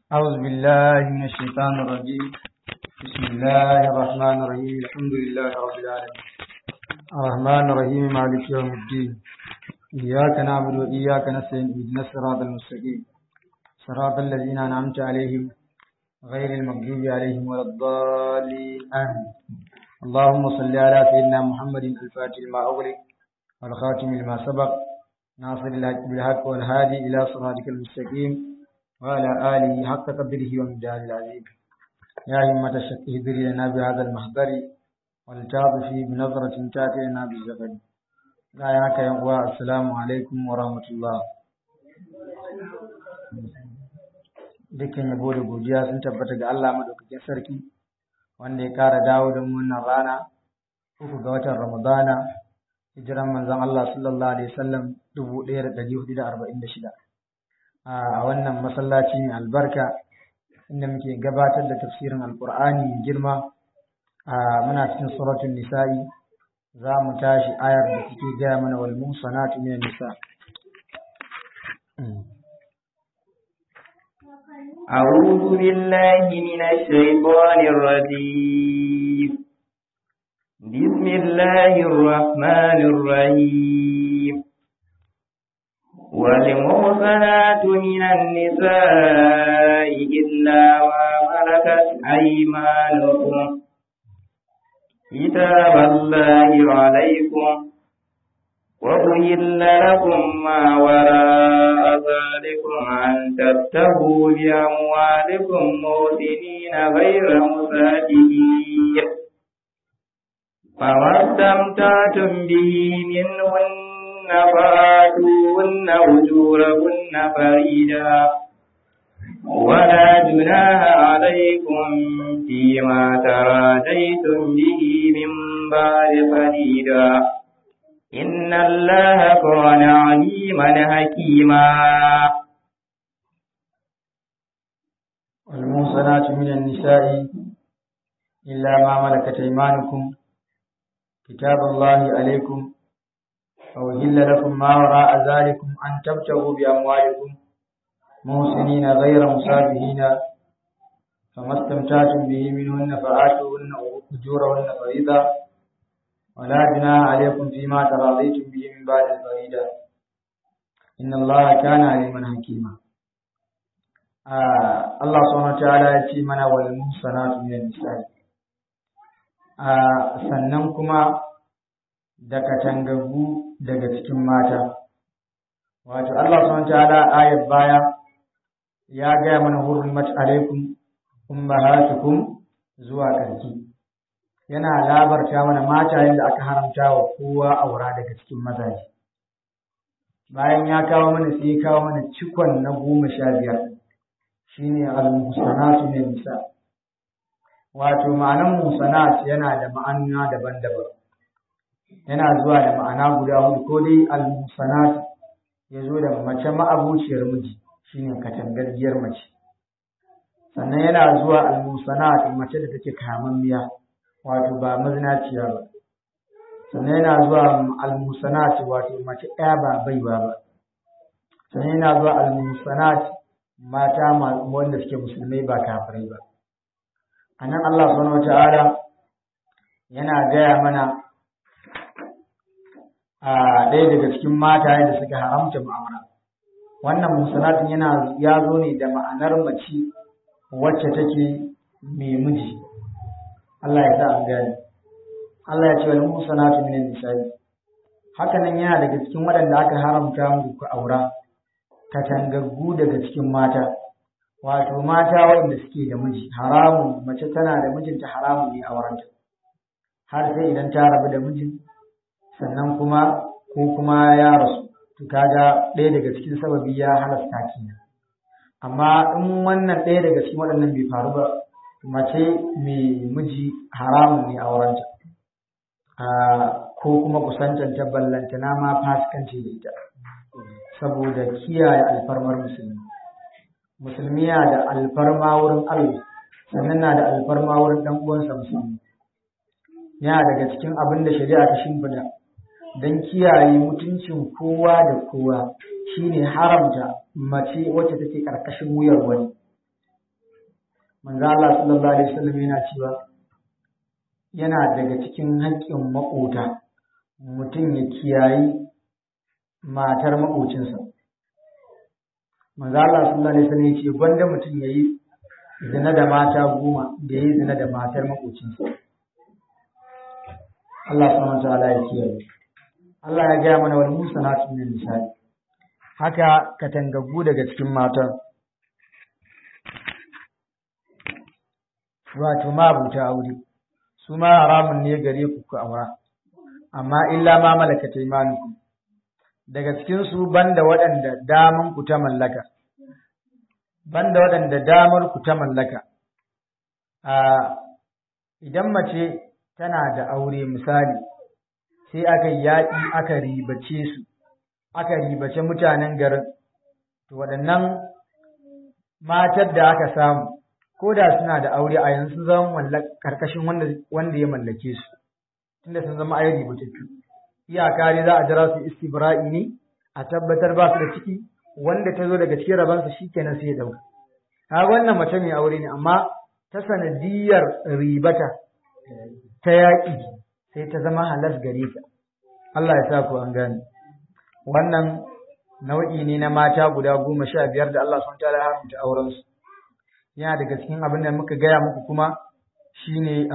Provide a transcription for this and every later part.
أعوذ بالله من الشيطان الرجيم. بسم الله الرحمن الرحيم. الحمد لله رب العالمين الرحمن الرحيم مالك يوم الدين. إياك نعبد وإياك نستعين اهدنا الصراط المستقيم صراط الذين أنعمت عليهم غير المغضوب عليهم ولا الضالين آمين. اللهم صل على سيدنا محمد الفاتح لما أغلق والخاتم لما سبق ناصر الحق بالحق والهادي إلى صراطك المستقيم وعلى آله حق قدره ومقداره العظيم. يا همة الشك اهدري لنا بهذا المحضر ولتعطفي بنظرة تأتي لنا بالزفر. لا ياك يا السلام عليكم ورحمة الله. dukkan yabo da godiya sun tabbata ga Allah madaukakin sarki wanda ya kara dawo da mu wannan rana 3 ga watan Ramadana hijiran manzon Allah sallallahu alaihi wasallam 1446 a wannan masallaci mai albarka inda muke gabatar da tafsirin alkur'ani mai girma muna cikin suratul nisa'i za mu tashi ayar da take gaya mana wal muhsanatu minan nisa. أعوذ بالله من الشيطان الرجيم. بسم الله الرحمن الرحيم. والمحصنات من النساء إلا ما ملكت أيمانكم كتاب الله عليكم وأحل لكم ما وراء ذلكم أن تبتغوا بأموالكم محسنين غير مسافحين فما استمتعتم به منهن فآتوهن أجورهن فريدا ولا جناح عليكم فيما تراضيتم به من بعد فريدا إن الله كان عليما حكيما. والمحصنات من النساء إلا ما ملكت أيمانكم كتاب الله عليكم وأحل لكم ما وراء ذلكم أن تبتغوا بأموالكم محسنين غير مسافحين فما استمتعتم به منهن فآتوهن أجورهن فريضة ولا جناح عليكم فيما تراضيتم به من بعد الفريضة إن الله كان عليما حكيما. الله سبحانه وتعالى يأتي منا والمحصنات من النساء sannan kuma da katangagu daga cikin mata. Wato Allah subhanahu wataala ayat baya ya gaya mana hurrimat alaikum ummahatukum zuwa karki. Yana labarta mana mata yadda aka haramta wa kowa aura daga cikin mazaje. Bayan ya kawo mana sai ya kawo mana cikon na 15 shine al-muhsanatu min nisa. Wato ma'anan musanat yana da ma'ana daban-daban. Yana zuwa da ma'ana guda hudu ko dai al-musanat ya zo da mace ma'abuciyar miji shine katangargiyar mace. Sannan yana zuwa al-musanat mace da take kamammiya wato ba mazinaciya ba. Sannan yana zuwa al-musanat wato mace ɗaya ba baiwa ba. Sannan yana zuwa al-musanat mata wanda suke musulmai ba kafirai ba. A nan Allah subhanahu wata'ala yana gaya mana ɗaya daga cikin mata da suka haramta mu'amala. Wannan musanatin ya zo ne da ma'anar mace wacce take mai miji. Allah ya sa an gane. Allah ya ce wal musanatu minan nisa'i. Haka nan yana daga cikin waɗanda aka haramta muku ku aura katangaggu daga cikin mata. Wato mata waɗanda suke da miji haramun mace tana da mijinta haramun ne aurenta har sai idan ta rabu da mijin sannan kuma ko kuma ya rasu to kaga ɗaya daga cikin sababi ya halasta kenan. Amma in wannan ɗaya daga cikin waɗannan bai faru ba mace mai miji haramun ne aurenta ko kuma kusantanta ballantana ma fasikanci da ita saboda kiyaye alfarmar musulmi. Musulmi yana da alfarma wurin Allah sannan na da alfarma wurin dan uwansa musulmi. Yana daga cikin abin da shari'a ta shimfida don kiyaye mutuncin kowa da kowa shine haramta mace wacce take karkashin wuyar wani manzo Allah sallallahu alaihi wasallam yana cewa yana daga cikin haƙƙin maƙota mutum ya kiyayi matar maƙocinsa. Manzo Allah sallallahu alaihi wasallam ya ce gwanda mutum yayi zina da mata 10 da yayi zina da matar maƙocinsa. Allah subhanahu wa ta'ala ya kiyaye. Allah ya gaya mana wal musanatu min nisa'i. Haka katangaggu daga cikin mata wato mabuta aure su ma haramun ne gare ku aura, amma illa ma malakat aymanukum, daga cikin su banda waɗanda daman ku ta mallaka, banda waɗanda damar ku ta mallaka. Idan mace tana da aure misali sai aka yaƙi aka ribace su, aka ribace mutanen garin, to waɗannan matar da aka samu ko da suna da aure a yanzu sun zama karkashin wanda ya mallake su, tunda sun zama ayi ribatattu. Iyaka ne za a jira su istibra'i ne a tabbatar ba su da ciki, wanda ta zo daga cikin rabansa shikenan sai ya dauka. Kaga wannan mace mai aure ne, amma ta sanadiyar ribata ta yaƙi sai ta zama halas gare ta. Allah ya sa ku an gane. Wannan nau'i ne na mata guda 15 da Allah subhanahu wa ta'ala ya haramta auren su. Yana daga cikin abin da muka gaya muku kuma shine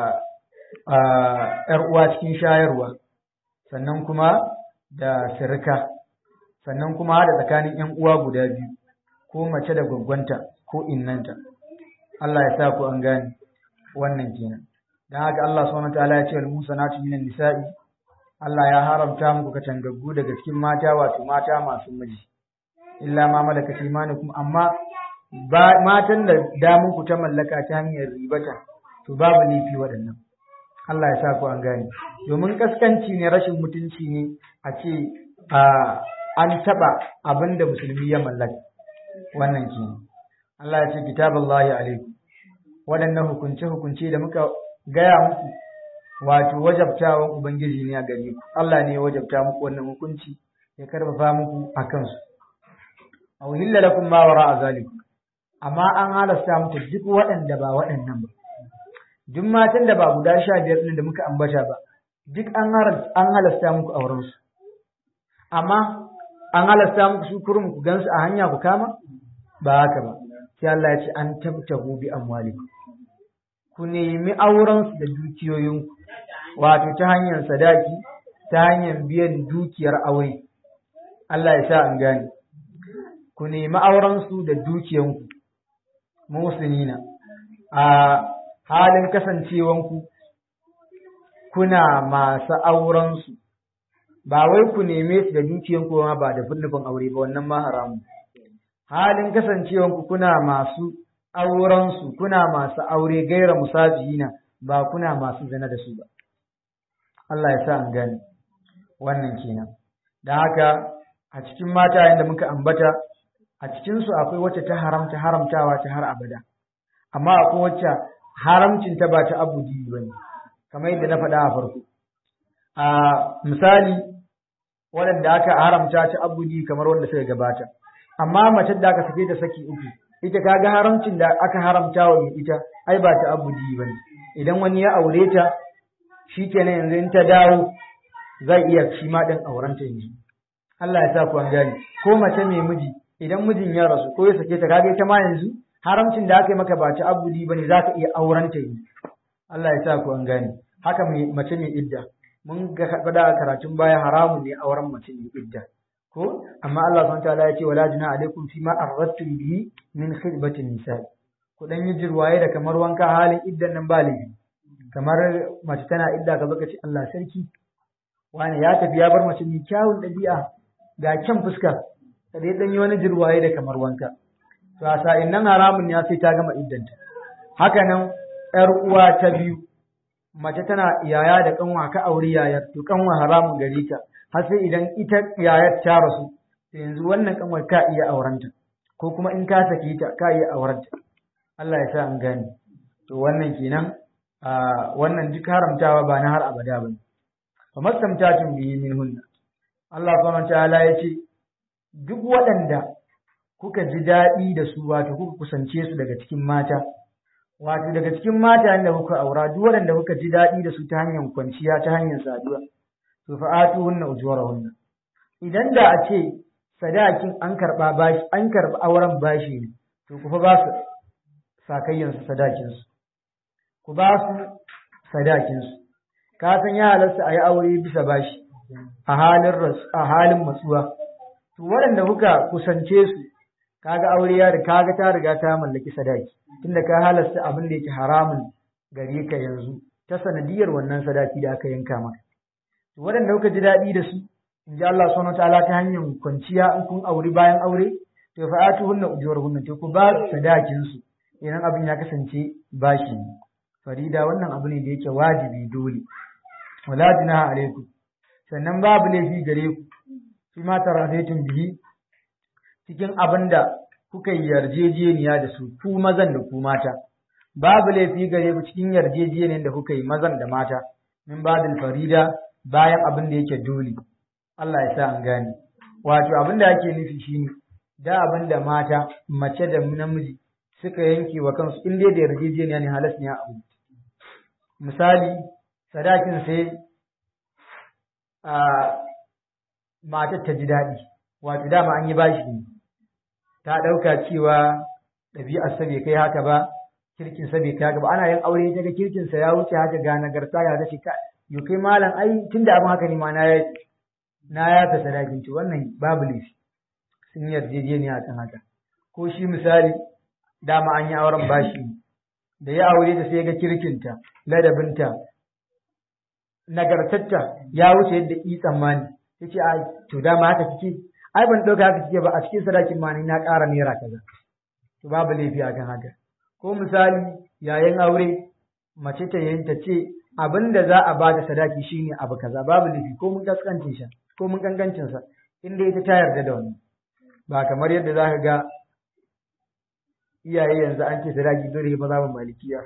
‘yar uwa cikin shayarwa, sannan kuma da sirika, sannan kuma da tsakanin ‘yan uwa guda biyu, ko mace da gwaggwanta ko innanta. Allah ya sa ku an gane wannan kenan. Don haka Allah subhanahu wataala ya ce wal musanatu minan nisa'i, Allah ya haramta muku katangaggu daga cikin mata, wato mata masu miji, illa ma malakat aymanukum, amma matan da damun ku ta mallaka ta hanyar ribata to babu laifi waɗannan. Allah ya sa ku an gane, domin kaskanci ne, rashin mutunci ne a ce an taɓa abin da musulmi ya mallaka. Wannan kenan. Allah ya ce kitaballahi alaikum, waɗannan hukunce da muka gaya muku wato wajabtawan ubangiji ne a gare ku. Allah ne ya wajabta muku wannan hukunci, ya karfafa muku a kansu. Aw hilla lakum ma wara'a zalikum, amma an halasta muku duk waɗanda ba waɗannan ba, duk matan da ba guda 15 ɗin da muka ambata ba, duk an halasta muku auren su. Amma an halasta muku su kurum ku gansu a hanya ku kama, ba haka ba. Sai Allah ya ce an tabtahu bi amwalikum, ku nemi auren su da dukiyoyinku, wato ta hanyar sadaki, ta hanyar biyan dukiyar aure. Allah ya sa an gane. Ku nemi auren su da dukiyanku, musulmina, a halin kasancewanku kuna masu aurensu, ba wai ku neme su da dukiyanku ma ba da nufin aure ba, wannan ma haramu. Halin kasancewanku kuna masu aurensu, kuna masu aure gaira musafihina, ba kuna masu zina da su ba. Allah ya sa an gane wannan kenan. Da haka a cikin mata yadda muka ambata, a cikinsu akwai wacce ta haramtawa ta har abada, amma akwai wacce haramcin ta ba ta abudi ba ne, kamar yadda na faɗa a farko. A misali, waɗanda aka haramta ta abudi kamar wanda suka gabata, amma mace da aka sake ta saki uku, ita kaga haramcin da aka haramta wa mai ita ai ba ta abudi ba ne. Idan wani ya aure ta, shi kenan yanzu in ta dawo zai iya shi ma ɗin aurenta yanzu. Allah ya sa ku an gane. Ko mace mai miji, idan mijin ya rasu ko ya sake ta, kaga ita ma yanzu haramcin da aka yi maka ba ta abudi bane, za ka iya aurenta yanzu. Allah ya sa ku an gane. Haka mace mai idda, mun ga faɗa a karatun baya haramun ne auren mace mai idda, ko amma Allah subhanahu wataala ya ce wala junaha alaikum fima arradtum bihi min khidbatin nisa. Ku dan yi jirwaye da kamar wanka halin iddan nan ba laifi. Kamar mace tana idda ka baka ce Allah sarki, wani ya tafi ya bar mace mai kyawun ɗabi'a ga kyan fuska, ka dai dan yi wani jirwaye da kamar wanka, to a sa'in nan haramun ne sai ta gama iddanta. Haka nan ƴar uwa ta biyu, mace tana yaya da kanwa, ka auri yayar, to kanwa haramun gare ta har sai idan ita yayar ta rasu, to yanzu wannan kanwar ka iya aurenta, ko kuma in ka sake ta ka iya aurenta. Allah ya sa an gane. To wannan kenan, wannan duk haramtawa ba na har abada bane. fa mastamtatun bihi minhunna, Allah subhanahu wataala ya ce duk waɗanda kuka ji daɗi da su, wato kuka kusance su daga cikin mata, wato daga cikin matayen da kuka aura duk waɗanda kuka ji daɗi da su ta hanyar kwanciya ta hanyar saduwa to fa atuhunna ujurahunna idan da a ce sadakin an karɓa bashi an karɓa auren bashi ne to ku fa ba su sakayyan su sadakin su ku ba su sadakin su ka san ya halarta a yi aure bisa bashi a halin matsuwa to waɗanda kuka kusance su kaga aure ya da kaga ta riga ta mallaki sadaki tunda ka halasta abin da yake haramun gare ka yanzu ta sanadiyar wannan sadaki da aka yanka maka to waɗanda kuka ji daɗi da su in ji Allah subhanahu wataala ta hanyar kwanciya in kun aure bayan aure to fa atuhunna ujurahunna to ku ba sadakin su idan abin ya kasance bashi farida wannan abu ne da yake wajibi dole wala junaha alaikum sannan babu laifi gare ku fi ma taradaitum bihi cikin abin da kuka yi yarjejeniya da su ku mazan da ku mata babu laifi gare ku cikin yarjejeniyar da kuka yi mazan da mata min badil farida bayan abin da yake dole Allah ya sa an gane wato abin da ake nufi shine da abin da mata mace da namiji suka yanke wa kansu in dai da yarjejeniya ne halas ne a abu misali sadakin sai a matar ta ji daɗi wato dama an yi bashi ne ta ɗauka cewa ɗabi'ar sa bai kai haka ba kirkin sa bai kai haka ba ana yin aure ta ga kirkin sa ya wuce haka ga nagarta ya ta ce ka yau kai malam ai tunda abin haka ne ma na ya ta sadakin to wannan babu laifi sun yi yarjejeniya kan haka ko shi misali dama an yi auren bashi da ya aure ta sai ga kirkinta ladabinta nagartatta ya wuce yadda ki tsammani yace a to dama haka kike ai ban dauka haka kike ba a cikin sadakin ma ni na ƙara naira kaza to babu laifi akan haka ko misali yayin aure mace ta yayin ta ce abinda za a bada sadaki shine abu kaza babu laifi ko mun kaskancin sa ko mun kankancin sa inda ita ta yarda da wannan ba kamar yadda zaka ga iyaye yanzu an ce sadaki dole ba za mu malikiya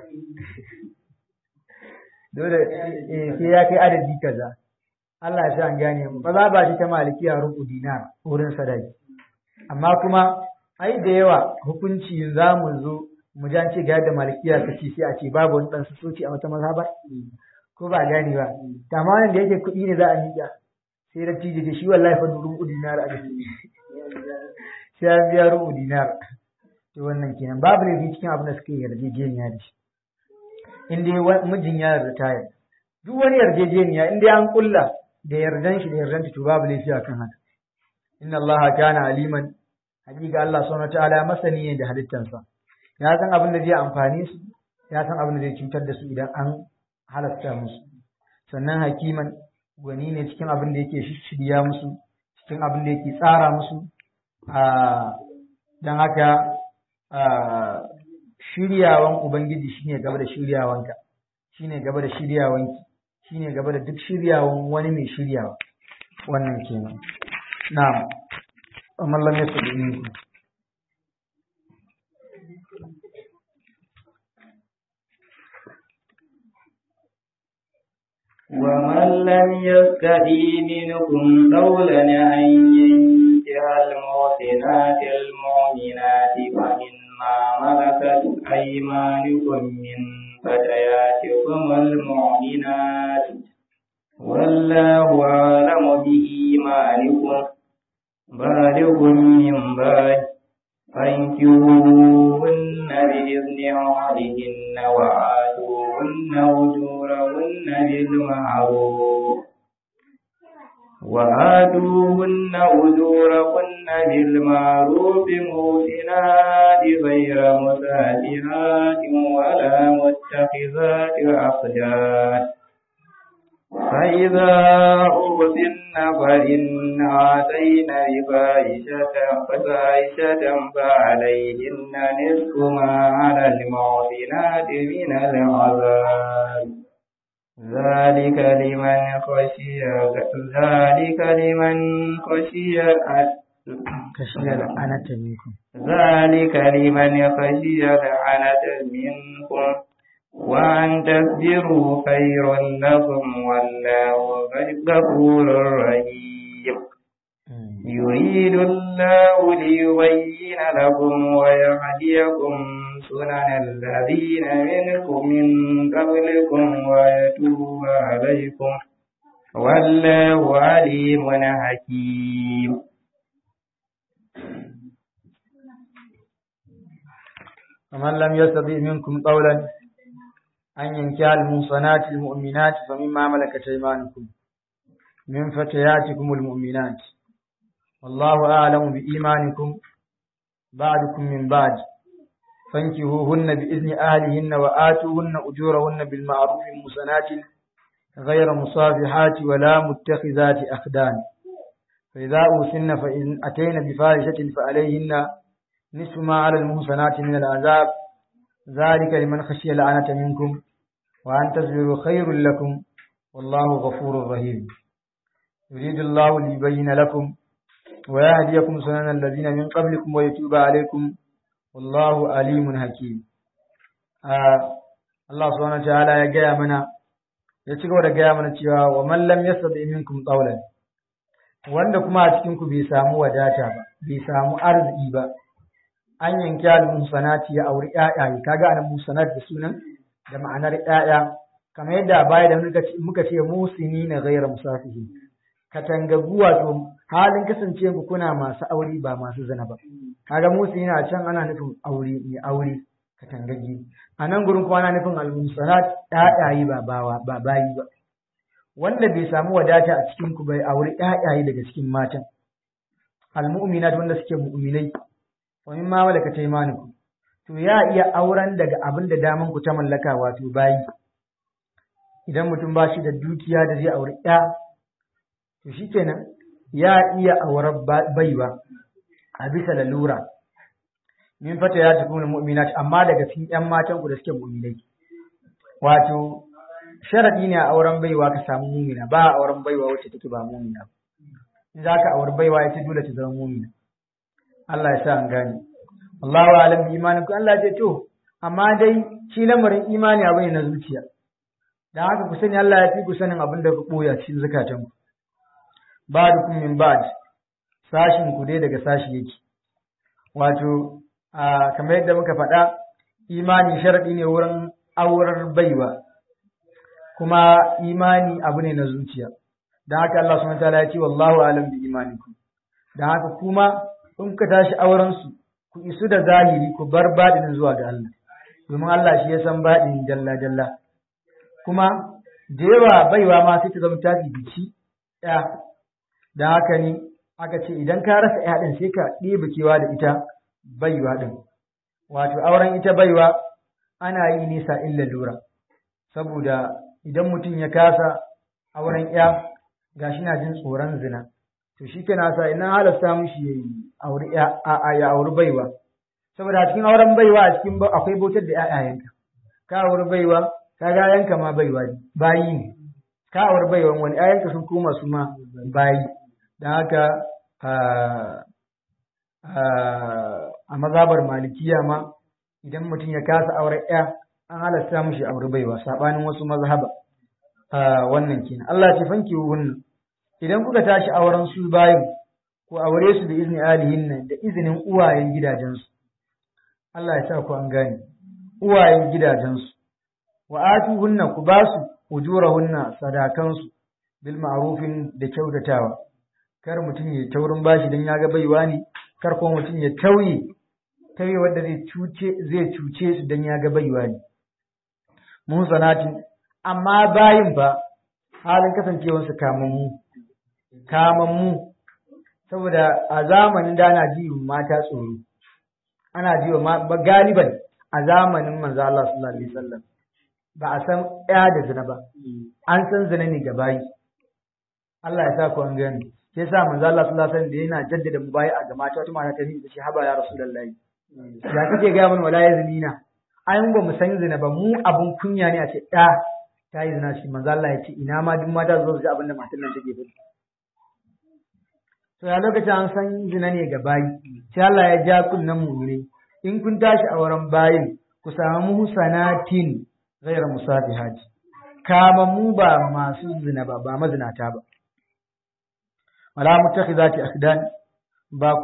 dole sai ya kai adadi kaza Allah ya sa an gane mu ba za ba shi ta malikiya rubu dinar wurin sadaki amma kuma ai da yawa hukunci za mu zo mu jan ce ga da malikiya ta ce sai a ce babu wani dan soci a wata mazhaba ko ba gane ba tamamin da yake kuɗi ne za a miƙa sai da tije da shi wallahi fa rubu dinar a gaske sai an biya rubu dinar to wannan kenan babu ne cikin abin da suke yarjejeniya da shi in dai mijin ya yarda ta yarda duk wani yarjejeniya in dai an kulla da yardan shi da yardan to babu laifi akan haka inna Allah kana aliman hakika Allah subhanahu wataala masani ne da halittansa ya san abin da zai amfani su ya san abin da zai cutar da su idan an halasta musu sannan hakiman gwani ne cikin abin da yake shirya musu cikin abin da yake tsara musu don haka shiryawan ubangiji shine gaba da shiryawanka shine gaba da shiryawanki shine gaba da duk shiryawan wani mai shiryawa wannan kenan na'am amma lam yasudni ومن لم يستطع منكم قولا أن ينكح المحصنات المؤمنات فمما ملكت أيمانكم من فتياتكم المؤمنات والله أعلم بإيمانكم بالغ من بعد فانكحوهن بإذن أهلهن وآتوهن أجورهن بالمعروف محسنات غير مسافحات ولا متخذات أخدان فإذا أحسن فإن أتين بفاحشة فعليهن نصف ما على المحسنات من العذاب ذلك لمن خشي العنة منكم وأن تصبروا خير لكم والله غفور رحيم يريد الله ليبين لكم ويهديكم سنن الذين من قبلكم ويتوب عليكم والله عليم حكيم. ومن لم يستطع منكم قولا أن ينكح المحصنات المؤمنات فمما ملكت أيمانكم من فتياتكم المؤمنات والله أعلم بإيمانكم بعدكم من بعد فانكحوهن بإذن أهلهن وآتوهن أجورهن بالمعروف محصنات غير مصافحات ولا متخذات أخدان فإذا أوصن فإن أتين بفاحشة فعليهن نصف ما على المحصنات من العذاب ذلك لمن خشي العنة منكم وأن تصبروا خير لكم والله غفور رحيم. يريد الله ليبين لكم ويهديكم سنن الذين من قبلكم ويتوب عليكم والله عليم حكيم. Allah subhanahu wa ta'ala ya gaya mana ya ci gaba da gaya mana cewa wa man lam yastati minkum qawlan, wanda kuma a cikin ku bai samu wadata ba bai samu arziki ba, an yanki al-musanati ya auri ƴaƴaye. Kaga anan musanat da sunan da ma'anar ƴaƴa, kamar yadda baya da muka ce musini na ghayra musafihi, katangagu wato halin kasance ku kuna masu aure ba masu zina ba. Kaga musini na can ana nufin aure ne, aure katangaggi. A nan gurin kuma ana nufin al-musanat ƴaƴaye ba bayi ba. Wanda bai samu wadata a cikin ku bai auri ƴaƴaye daga cikin matan al-mu'minat wanda suke mu'minai wa mimma malakat aymanukum, to ya iya auren daga abin da daman ku ta mallaka wato bayi. Idan mutum ba shi da dukiya da zai auri ƴa, to shikenan ya iya auren baiwa a bisa lalura min fata ya tafi mu'minat, amma daga cikin ƴan matan ku da suke mu'minai. Wato sharadi ne a auren baiwa ka samu mu'mina, ba a auren baiwa wacce take ba mu'mina. In za ka auri baiwa ita dole ta zama mu'mina. Allah ya sa an gane. Allahu a'lam bi imanikum. Allah ya ce to amma dai shi lamarin imani abu ne na zuciya. Dan haka ku sani Allah ya fi ku sanin abin da ku boya cikin zakatan ku. Ba'dukum min ba'd, sashin ku dai daga sashi yake. Wato kamar yadda muka faɗa, imani sharadi ne wurin aurar baiwa, kuma imani abu ne na zuciya. Dan haka Allah subhanahu wa ta'ala ya ce wallahu a'lam bi imanikum. Dan haka kuma in ka tashi aurensu ku isu da zahiri ku bar baɗinin zuwa ga Allah, domin Allah shi ya san baɗin dalla-dalla. Kuma da yawa baiwa ma sai ta zama ta bici ɗaya, da haka ne aka ce idan ka rasa ɗaya ɗin sai ka ɗebe kewa da ita baiwa ɗin. Wato auren ita baiwa ana yi nisa illa lura, saboda idan mutum ya kasa auren ɗaya gashi na jin tsoron zina, to shi ke nasa ina halasta mishi ya auri baiwa, saboda a cikin auren baiwa a cikin akwai bautar da ƴaƴayenka. Ka auri baiwa ka ga ƴaƴanka ma baiwa bayi ne, ka auri baiwan wani ƴaƴanka sun koma su ma bayi. Dan haka a mazhabar malikiya ma idan mutum ya kasa auren ƴa an halasta mishi auri baiwa, sabanin wasu mazhaba. Wannan kenan. Allah ya ce fanki wannan idan kuka tashi auren su bayin ku aure su da izini alihin nan, da izinin uwayen gidajensu. Allah ya sa ku an gane, uwayen gidajensu. Wa atuhunna ku ba su ujurahunna, sadakansu, bil ma'rufin da kyautatawa. Kar mutum ya taurin bashi dan ya ga baiwa ne, kar kuma mutum ya tauye wanda zai cuce su dan ya ga baiwa ne. Mun sanatin, amma bayin ba halin kasancewarsu kamammu, saboda a zamanin da ana ji mata tsoro, ana ji wa galiban a zamanin manzo Allah sallallahu alaihi wasallam ba a san ɗaya da zina ba, an san zina ne ga bayi. Allah ya sa ku an gani. Sai sa manzo Allah sallallahu alaihi wasallam da yana jaddada mubayi'a ga mata, wata mata ta ni da shi haba ya rasulullahi, ya kake ga mun wala yazmina, ai mun ba mu san zina ba, mu abun kunya ne a ce ɗa ta yi zina. Shi manzo Allah ya ce ina ma duk mata zo su ji abin da matan nan take faɗi. To ya lokacin an san zina ne ga bayi, sai Allah ya ja kunnan mu'mini, in kun tashi a wurin bayin ku samu musanatin ghayra musafihati, kama mu ba masu zina ba, ba mazinata ba. wala mutakhizati akhdan ba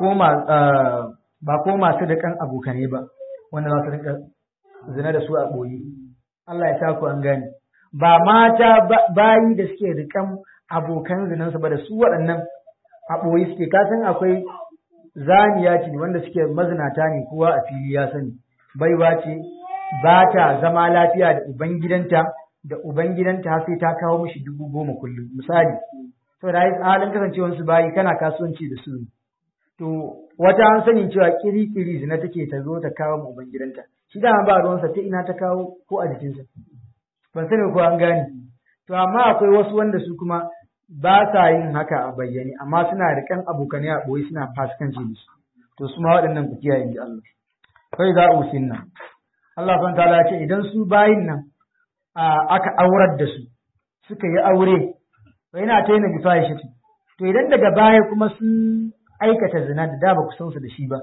ko masu da kan abokane ba wanda za su rinka zina da su a boye Allah ya sa ku an gane ba mata bayi da suke rikan abokan zinansu ba da su waɗannan a ɓoye suke kasan akwai zaniya ce wanda suke mazinata ne kowa a fili ya sani baiwa ce ba ta zama lafiya da ubangidanta sai ta kawo mishi 10,000 kullum misali to da halin kasancewar su bayi kana kasuwanci da su to wata an sanin cewa kiri zina take ta zo ta kawo mu ubangidanta shi da ba ruwansa ta ina ta kawo ko a jikinsa ban sani ko an gane to amma akwai wasu wanda su kuma ba sa yin haka a bayyane amma suna rikan abokanai a boye suna fasikanci da su to su ma waɗannan ku kiyaye inji Allah kai za usinna Allah subhanahu ta'ala ya ce idan su bayin nan aka aurar da su suka yi aure to yana ta yana bifahishi to idan daga baya kuma sun aikata zina da ba ku san su da shi ba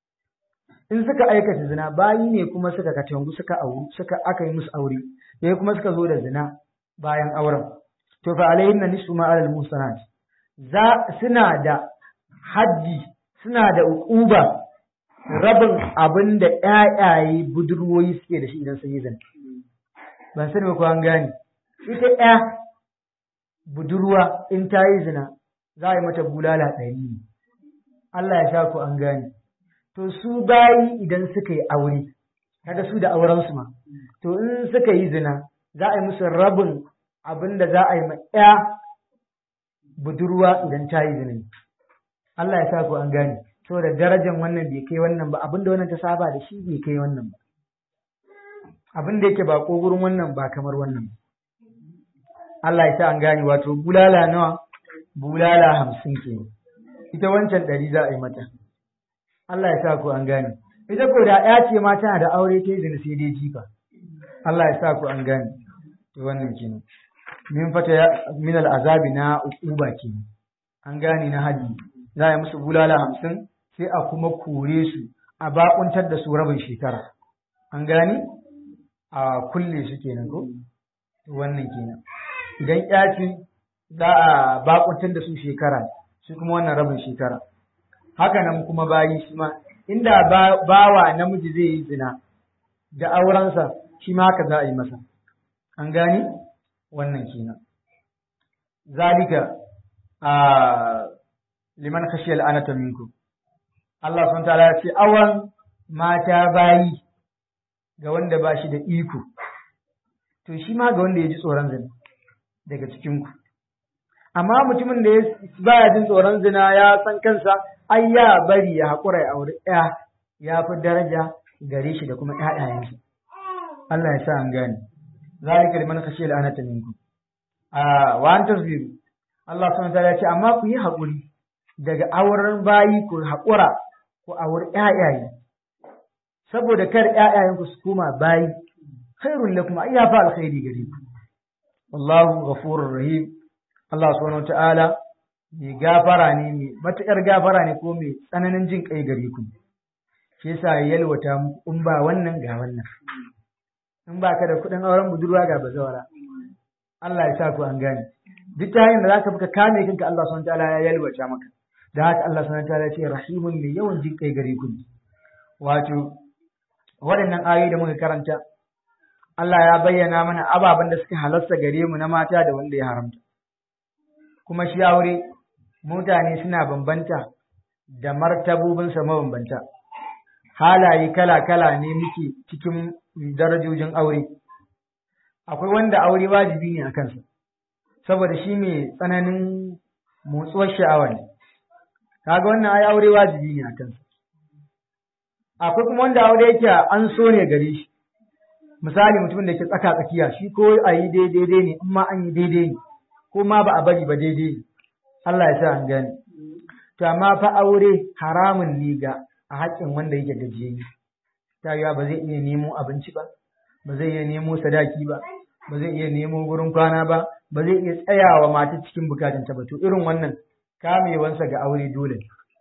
in suka aikata zina bayi ne kuma suka katangu suka aka yi musu aure sai kuma suka zo da zina bayan auren to fa alayhinna nisfu ma alal musanat suna da haddi suna da uquba rabin abinda ƴaƴaye budurwoyi suke da shi idan sun yi zina ban sani ba ko an gane ita ƴa budurwa in ta yi zina za a yi mata bulala 100 Allah ya sha ku an gane to su bayi idan suka yi aure kaga su da auren su ma to in suka yi zina za a yi musu rabin abin da za a yi ma ƴa budurwa idan ta yi zina Allah ya sa ku an gane saboda darajar wannan bai kai wannan ba abin da wannan ta saba da shi bai kai wannan ba abin da yake ba ko gurin wannan ba kamar wannan Allah ya sa an gane wato bulala nawa bulala 50 kenan ita wancan 100 za a yi mata Allah ya sa ku an gane ita ko da ƴa ce ma tana da aure ta yi zina sai dai jifa Allah ya sa ku an gane to wannan kenan min fata min al'azabi na uquba kenan an gane na haji za a yi musu bulala 50 sai a kuma kore su a bakuntar da su rabin shekara an gane a kulle su kenan ko wannan kenan idan ƴa ce za a bakuntar da su shekara shi kuma wannan rabin shekara haka nan kuma bayi shi ma inda bawa namiji zai yi zina da aurensa shi ma haka za a yi masa an gani wannan kenan zalika liman khashiya al'anata minkum Allah subhanahu ta'ala ya ce awan mata bayi ga wanda ba shi da iko to shi ma ga wanda ya ji tsoron zina daga cikin ku amma mutumin da baya jin tsoron zina ya san kansa ai ya bari ya haƙura ya aure ya fi daraja gare shi da kuma ƴaƴayensa Allah ya sa an gane zalika liman khashiya al'anata minkum wa an tasbiru Allah subhanahu wa ta'ala ya ce amma ku yi haƙuri daga auren bayi ku haƙura ku aure ƴaƴaye saboda kar ƴaƴayen ku su koma bayi khairul lakum ai ya fa alkhairi gare ku wallahu ghafurur rahim Allah subhanahu wa ta'ala mai gafara ne mai matuƙar gafara ne ko mai tsananin jin kai gare ku shi yasa ya yalwata mu in ba wannan ga wannan in ba ka da kuɗin auren budurwa ga bazawara Allah ya sa ku an gane duk ta hanyar da zaka buka kame kanka Allah subhanahu wataala ya yalwata maka da haka Allah subhanahu wataala ya ce rahimun mai yawan jin kai gare ku wato waɗannan ayoyi da muka karanta Allah ya bayyana mana ababen da suka halasta gare mu na mata da wanda ya haramta kuma shi aure mutane suna bambanta da martabobinsa mabambanta halaye kala-kala ne muke cikin darajojin aure akwai wanda aure wajibi ne a kansa saboda shi mai tsananin motsuwar sha'awa ne kaga wannan ai aure wajibi ne a kansa akwai kuma wanda aure yake an so ne gare shi misali mutumin da ke tsaka tsakiya shi ko a yi daidai ne in ma an yi daidai ne ko ma ba a bari ba daidai ne Allah ya sa an gane to amma fa aure haramun ne ga a haƙƙin wanda yake gajiyayye ta yiwa ba zai iya nemo abinci ba ba zai iya nemo sadaki ba ba zai iya nemo gurin kwana ba ba zai iya tsayawa mata cikin bukatunta ba to irin wannan kamewansa ga aure dole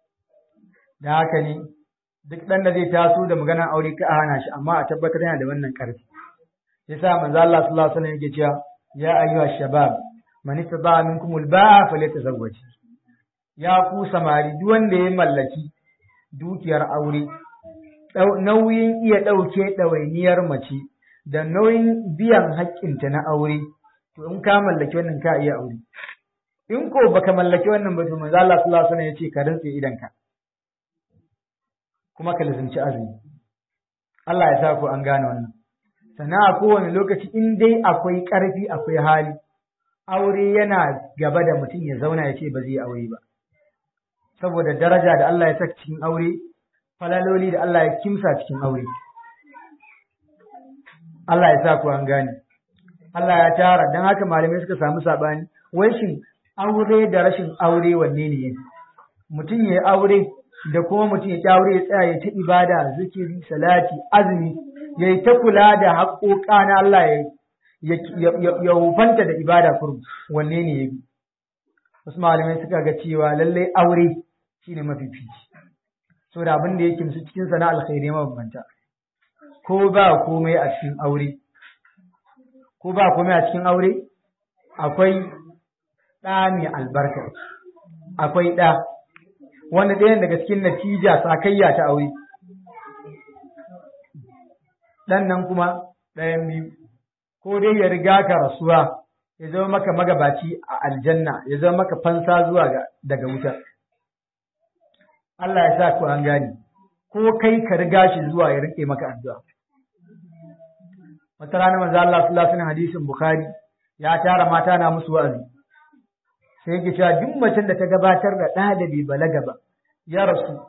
da haka ne duk ɗan da zai taso da maganar aure ka a hana shi amma a tabbatar yana da wannan ƙarfi yasa manzo Allah sallallahu alaihi wasallam yake cewa ya ayyuha shabab man istata'a minkum al-ba'a falyatazawwaj ya ku samari duk wanda ya mallaki dukiyar aure, nauyin iya ɗauke ɗawainiyar mace da nauyin biyan haƙƙinta na aure, to in ka mallaki wannan ka iya aure. In ko baka mallaki wannan ba to manzo Allah sallallahu alaihi wasallam ya ce ka rantse idanka kuma ka lazimci azumi. Allah ya sa ku an gane wannan. Sannan a kowane lokaci in dai akwai ƙarfi akwai hali, aure yana gaba da mutum ya zauna ya ce ba zai aure ba. Saboda daraja da Allah ya saka cikin aure, falaloli da Allah ya kimsa cikin aure. Allah ya sa ku an gane. Allah ya tara, don haka malamai suka samu saɓani, wai shin aure da rashin aure wanne ne yake? Mutum ya yi aure da kuma mutum ya ƙi aure ya tsaya ya ta ibada, zikiri, salati, azumi, ya yi ta kula da haƙoƙa na Allah ya wufanta da ibada kurum, wanne ne yake? Wasu malamai suka ga cewa lallai aure shine mafifici. So da abin da yake musu cikin sana alkhairi mabambanta. Ko ba komai a cikin aure, akwai ɗa mai albarka, akwai ɗa wanda ɗayan daga cikin natija sakayya ta aure. Ɗan nan kuma ɗayan biyu, ko dai ya riga ka rasuwa, ya zama maka magabaci a aljanna, ya zama maka fansa zuwa daga wuta. Allah ya sa ku an gane, ko kai ka riga shi zuwa ya rike maka addu'a. Wata rana manzo Allah sallallahu alaihi wasallam hadisin Bukhari ya tara mata na musu wa'azi. Sai yake cewa duk macen da ta gabatar da ɗa da bai balaga ba ya rasu,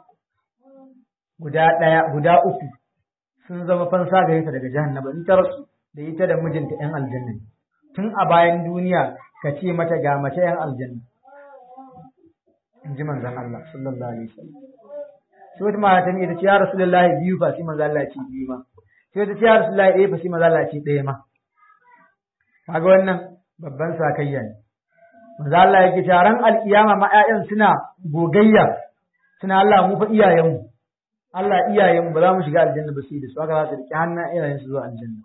guda uku sun zama fansa gare ta daga jahannama. In ta rasu da ita da mijinta ‘yan aljanna, tun a bayan duniya ka ce mata ga mace ‘yan aljanna, in ji manzon Allah sallallahu alaihi wasallam. Sai wata mata ta ne ta ce ya Rasulullahi biyu fa, sai manzon Allah ce biyu ma. Sai ta ce ya Rasulullahi ɗaya fa, sai manzon Allah ce ɗaya ma. Kaga wannan babban sakayya ne. Manzo Allah yake taron alkiyama ma ƴaƴan suna gogayya, suna Allah mu fa iyayenmu, Allah iyayenmu ba za mu shiga aljanna ba sai da su, haka za su riƙe hannun iyayen su zuwa aljanna.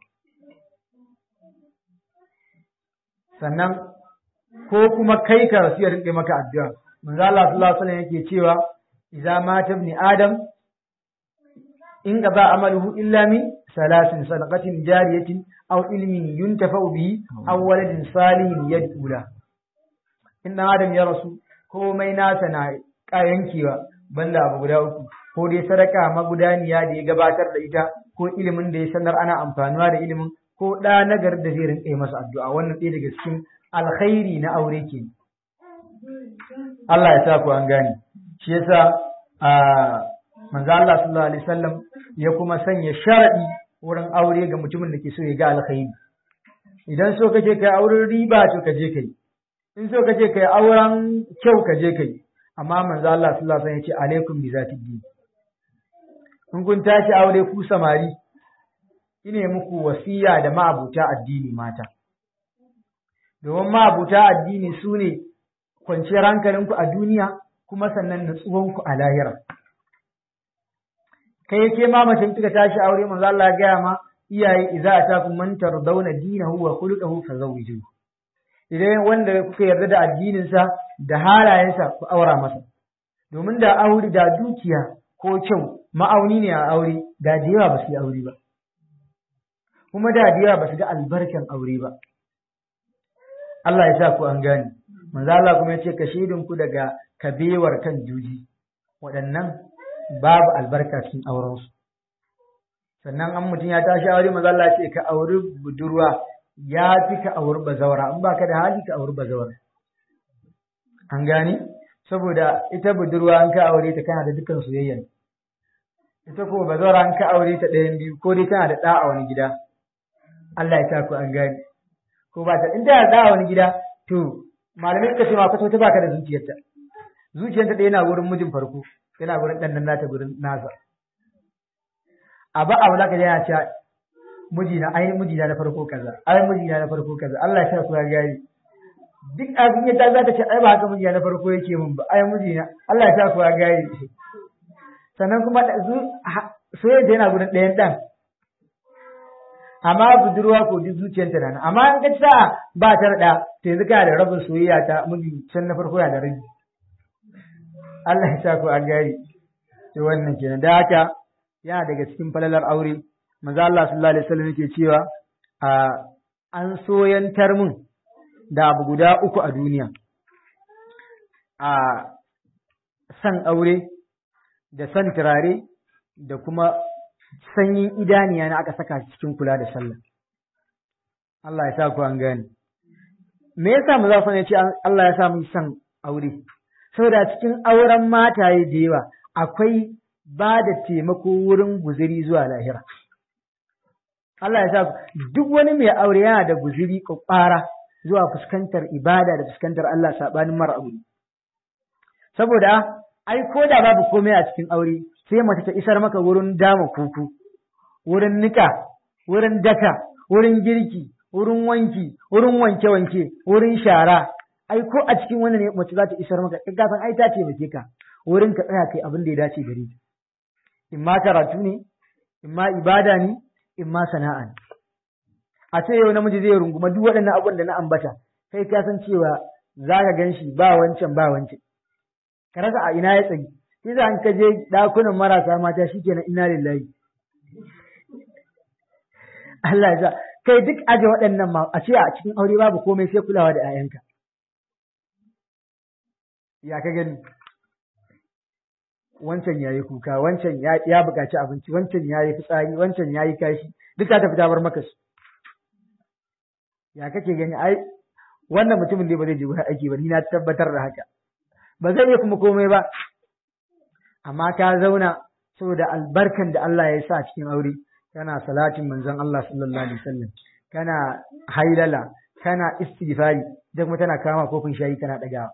Sannan ko kuma kai ka rasu ya rinƙe maka addu'a. Manzo Allah sallallahu alaihi wasallam yake cewa idza mata ibn adam in qada amaluhu illa min salasin, sadaqatin jariyatin aw ilmin yuntafa'u bihi aw waladin salihin yad'u lahu. In ɗan adam ya rasu komai nasa na yankewa banda abu guda uku, ko dai sadaka magudaniya da ya gabatar da ita, ko ilimin da ya sanar ana amfanuwa da ilimin, ko ɗa nagar da zai rinƙa masa addu'a. Wannan ɗaya daga cikin alkhairi na aure ke. Allah ya sa ku an gane. Shi yasa manzo Allah sallallahu alaihi wasallam ya kuma sanya sharadi wurin aure ga mutumin da ke so ya ga alkhairi. Idan so kake kai auren riba to ka je kai. In so kace kai auren kyau ka je kai, amma manzo Allah sallallahu alaihi wasallam ya ce alaikum bi zati din. In kun tashi aure ku samari, ine muku wasiya da ma'abuta addini mata. Domin ma'abuta addini su ne kwanciyar hankalinku a duniya kuma sannan nutsuwanku a lahira. Kai yake ma mace kika tashi aure manzo Allah ya gaya ma iyaye idza atakum man tardawna dinahu wa khuluquhu fazawwijuhu. Idan wanda kuka yarda da addininsa da halayensa ku aura masa. Domin da aure da dukiya ko kyau ma'auni ne a aure, da yawa ba su yi aure ba. Kuma da yawa ba su ga albarkan aure ba. Allah ya sa ku an gane. Manzo Allah kuma ya ce ka shaidun ku daga kabewar kan juji. Waɗannan babu albarka cikin aurensu. Sannan an mutum ya tashi aure manzo Allah ya ce ka auri budurwa ya fi ka auri bazawara, in baka da hali ka auri bazawara. An gane? Saboda ita budurwa an ka aure ta kana da dukkan soyayya. Ita ko bazawara an ka aure ta ɗayan biyu, ko dai tana da ɗa a wani gida. Allah ya sa ku an gane. Ko ba ta inda da ɗa a wani gida, to malamai suka ce ma kwato ta baka da zuciyarta. Zuciyarta ɗaya yana wurin mijin farko, yana wurin ɗan nan nata wurin nasa. Abu za ka yana cewa mijina na farko kaza, mijina na farko kaza. Allah ya sa ku gari. Duk abin yadda za ta ce ai ba haka mijina na farko yake min ba, mijina. Allah ya sa ku gari. Sannan kuma soyayya yana gurin ɗayan ɗan. Amma budurwa ko duk zuciyarta na nan. Amma in ka sa ba ta da to yanzu kana da rabin soyayya ta miji can na farko yana da rabi. Allah ya sa ku an gari to wannan kenan da haka yana daga cikin falalar aure manzo Allah sallallahu alaihi wasallam yake cewa an soyantar mun da abu guda uku a duniya san aure da san turare da kuma sanyin idaniya na aka saka cikin kula da sallah. Allah ya sa ku an gane. Me yasa mu za su ne ce Allah ya sa mu san aure? Saboda cikin auren mataye da yawa akwai ba da taimako wurin guziri zuwa lahira. Allah ya sa duk wani mai aure yana da guziri kwakwara zuwa fuskantar ibada da fuskantar Allah sabanin mara aure. Saboda ai ko da babu komai a cikin aure sai mace ta isar maka wurin dama kuku, wurin nika, wurin daka, wurin girki, wurin wanki, wurin wanke-wanke, wurin shara. Ai ko a cikin wannan ne mace za ta isar maka, ka san ai ta taimake ka wurin ka tsaya kai abin da ya dace gare ka. In ma karatu ne, in ma ibada ne, in ma sana'a ne. A ce yau namiji zai runguma duk waɗannan abubuwan da na ambata, kai ka san cewa za ka gan shi ba wancan ba wancan. Ka rasa a ina ya tsagi. Sai za ka je ɗakunan marasa mata shikenan inna lillahi. Allah ya sa kai duk aje waɗannan ma a ce a cikin aure babu komai sai kulawa da 'ya'yanka. Ya ka gani? Wancan yayi kuka, wancan ya buƙaci abinci, wancan yayi fitsari, wancan yayi kashi, duk ta tafi ta bar maka su. Ya kake gani? Ai wannan mutumin dai ba zai je gurin aiki ba, ni na tabbatar da haka. Ba zai iya kuma komai ba. Amma ka zauna saboda albarkan da Allah ya sa cikin aure, kana salatin manzon Allah sallallahu alaihi wasallam, kana hailala, kana istighfari, da kuma tana kama kofin shayi kana dagawa.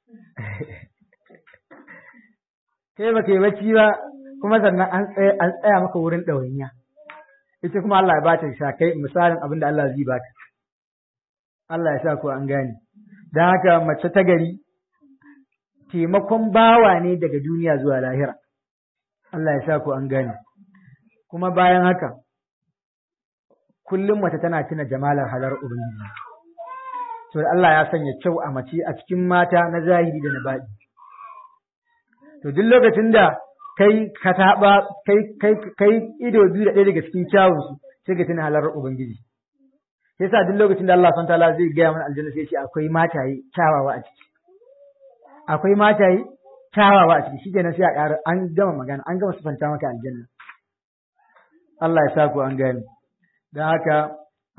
Kai ba kai bacci ba, kuma sannan an tsaya maka wurin ɗawainiya. Ita kuma Allah ya bata sa kai misalin abin da Allah zai baka. Allah ya sa ku an gane. Don haka mace ta gari taimakon bawa ne daga duniya zuwa lahira. Allah ya sa ku an gane. Kuma bayan haka, kullum mace tana tuna jamalar halar Ubangiji. To Allah ya sanya kyau a mace a cikin mata na zahiri da na baɗi. To duk lokacin da kai ka taɓa kai ido biyu da ɗaya daga cikin kyawunsu sai ka tuna halar Ubangiji. Sai sa duk lokacin da Allah subhanahu wataala zai gaya mana aljanna sai ce akwai mataye kyawawa a ciki. Akwai mataye kyawawa a ciki, shikenan sai a ƙara an gama magana, an gama sifanta maka aljanna. Allah ya sa ku an gane. Don haka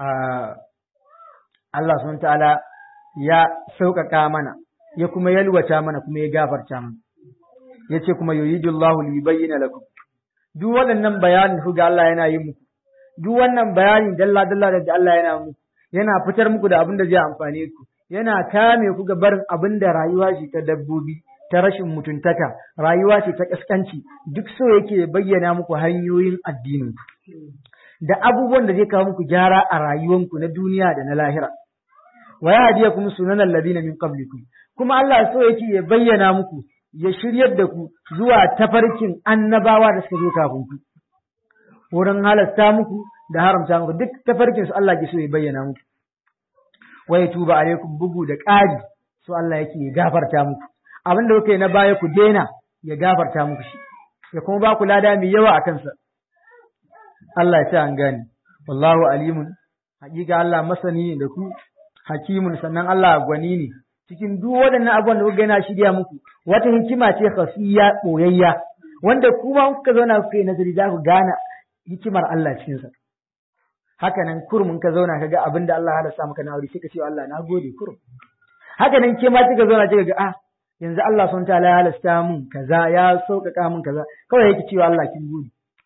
Allah subhanahu ta'ala ya sauƙaƙa mana, ya kuma yalwata mana, kuma ya gafarta mana. Ya ce kuma yuridullahu li yubayyana lakum. Duk waɗannan bayanin ku ga Allah yana yin muku. Duk wannan bayani dalla dalla da Allah yana muku. Yana fitar muku da abin da zai amfane ku. Yana kame ku ga barin abin da rayuwa ce ta dabbobi, ta rashin mutuntaka, rayuwa ce ta kaskanci. Duk so yake bayyana muku hanyoyin addinin ku. Da abubuwan da zai kawo muku gyara a rayuwanku na duniya da na lahira. Wa yahdiyakum sunanal ladina min qablikum. Kuma Allah so yake ya bayyana muku, ya shiryar da ku zuwa tafarkin annabawa da suka zo kafin ku. Wurin halasta muku da haramta muku duk tafarkin su Allah ke so ya bayyana muku. Wa yatuba alaikum bugu da ƙari so Allah yake ya gafarta muku. Abin da kuke na baya ku daina ya gafarta muku shi. Ya kuma ba ku lada mai yawa a kansa. Allah ya sa an gane. Wallahu alimun. Hakika Allah masani ne da ku, hakimun sannan Allah gwani ne. Cikin duk waɗannan abubuwan da kuka yana shirya muku, wata hikima ce khafiyya ɓoyayya, wanda kuma kuka zauna kuka yi nazari za ku gane hikimar Allah cikinsa. Haka nan kurum ka zauna ka ga abin da Allah ya halasta maka na aure sai ka ce Allah na gode kurum. Haka nan ke ma kika zauna kika ga yanzu Allah subhanahu ta'ala ya halasta mun kaza, ya sauƙaƙa mun kaza, kawai yake cewa Allah kin gode.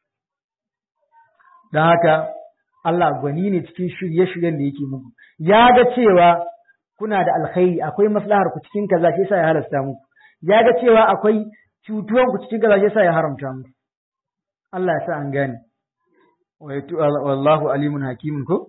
Don haka Allah gwani ne cikin shirye-shiryen da yake muku. Ya ga cewa kuna da alkhairi, akwai maslahar ku cikin kaza shi yasa ya halasta muku. Ya ga cewa akwai cutuwan ku cikin kaza shi yasa ya haramta muku. Allah ya sa an gane. Wallahu alimun hakimun ko?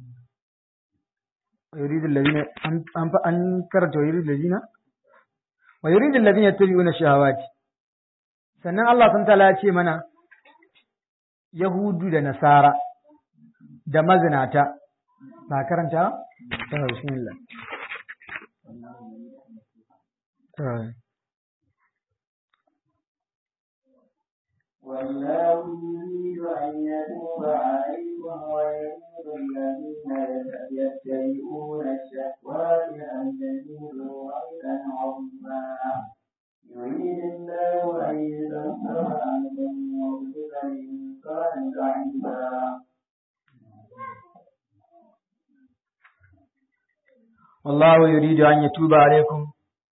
Yuridu alladhina an karanta yuridu alladhina wa yuridu alladhina yattabi'una shahawati. Sannan Allah subhanahu ta'ala ya ce mana Yahudu da Nasara da mazinata ba karanta ta bismillah. والله يريد أن يتوب عليكم ويريد الذين يتبعون الشهوات أن تميلوا ميلا عظيما يريد الله أن يتوب عنكم ويخلق الإنسان ضعيفا والله يريد أن يتوب عليكم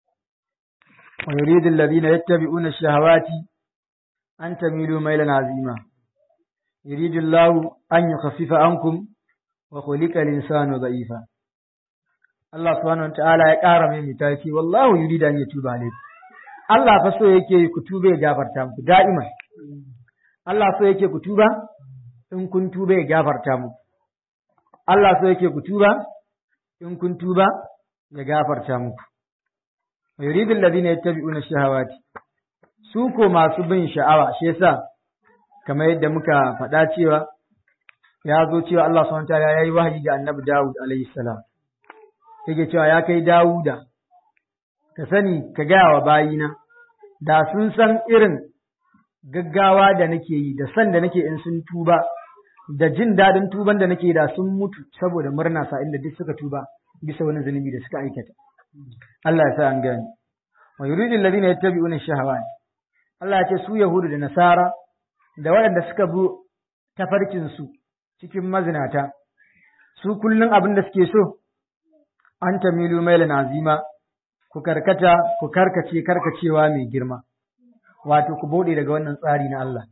ويريد الذين يتبعون الشهوات أن تميلوا ميلا عظيما يريد الله أن يخفف عنكم وخلق الإنسان ضعيفا Allah subhanahu wa ta'ala ya ƙara mai mitaci wallahu yuridu an yatuba alaykum Allah fa so yake ku tube ya gafarta muku da'iman Allah so yake ku tuba in kun tube ya gafarta muku Allah so yake ku tuba in kun tuba ya gafarta muku wa yuridu alladhina yattabi'una shahawati su ko masu bin sha'awa shi yasa kamar yadda muka faɗa cewa ya zo cewa Allah subhanahu wa ta'ala yayi wahayi ga Annabi Dawud alayhi salam yake cewa ya kai Dawuda ka sani ka gaya wa bayina da sun san irin gaggawa da nake yi da san da nake in sun tuba da jin dadin tuban da nake da sun mutu saboda murna sa inda duk suka tuba bisa wani zunubi da suka aikata Allah ya sa an gani wa yuridu alladhina yattabi'una shahawat Allah ya ce su yahudu da nasara da waɗanda suka bi tafarkin su cikin mazinata su kullun abin da suke so an tamilu mailan azima ku karkace karkacewa mai girma wato ku bode daga wannan tsari na Allah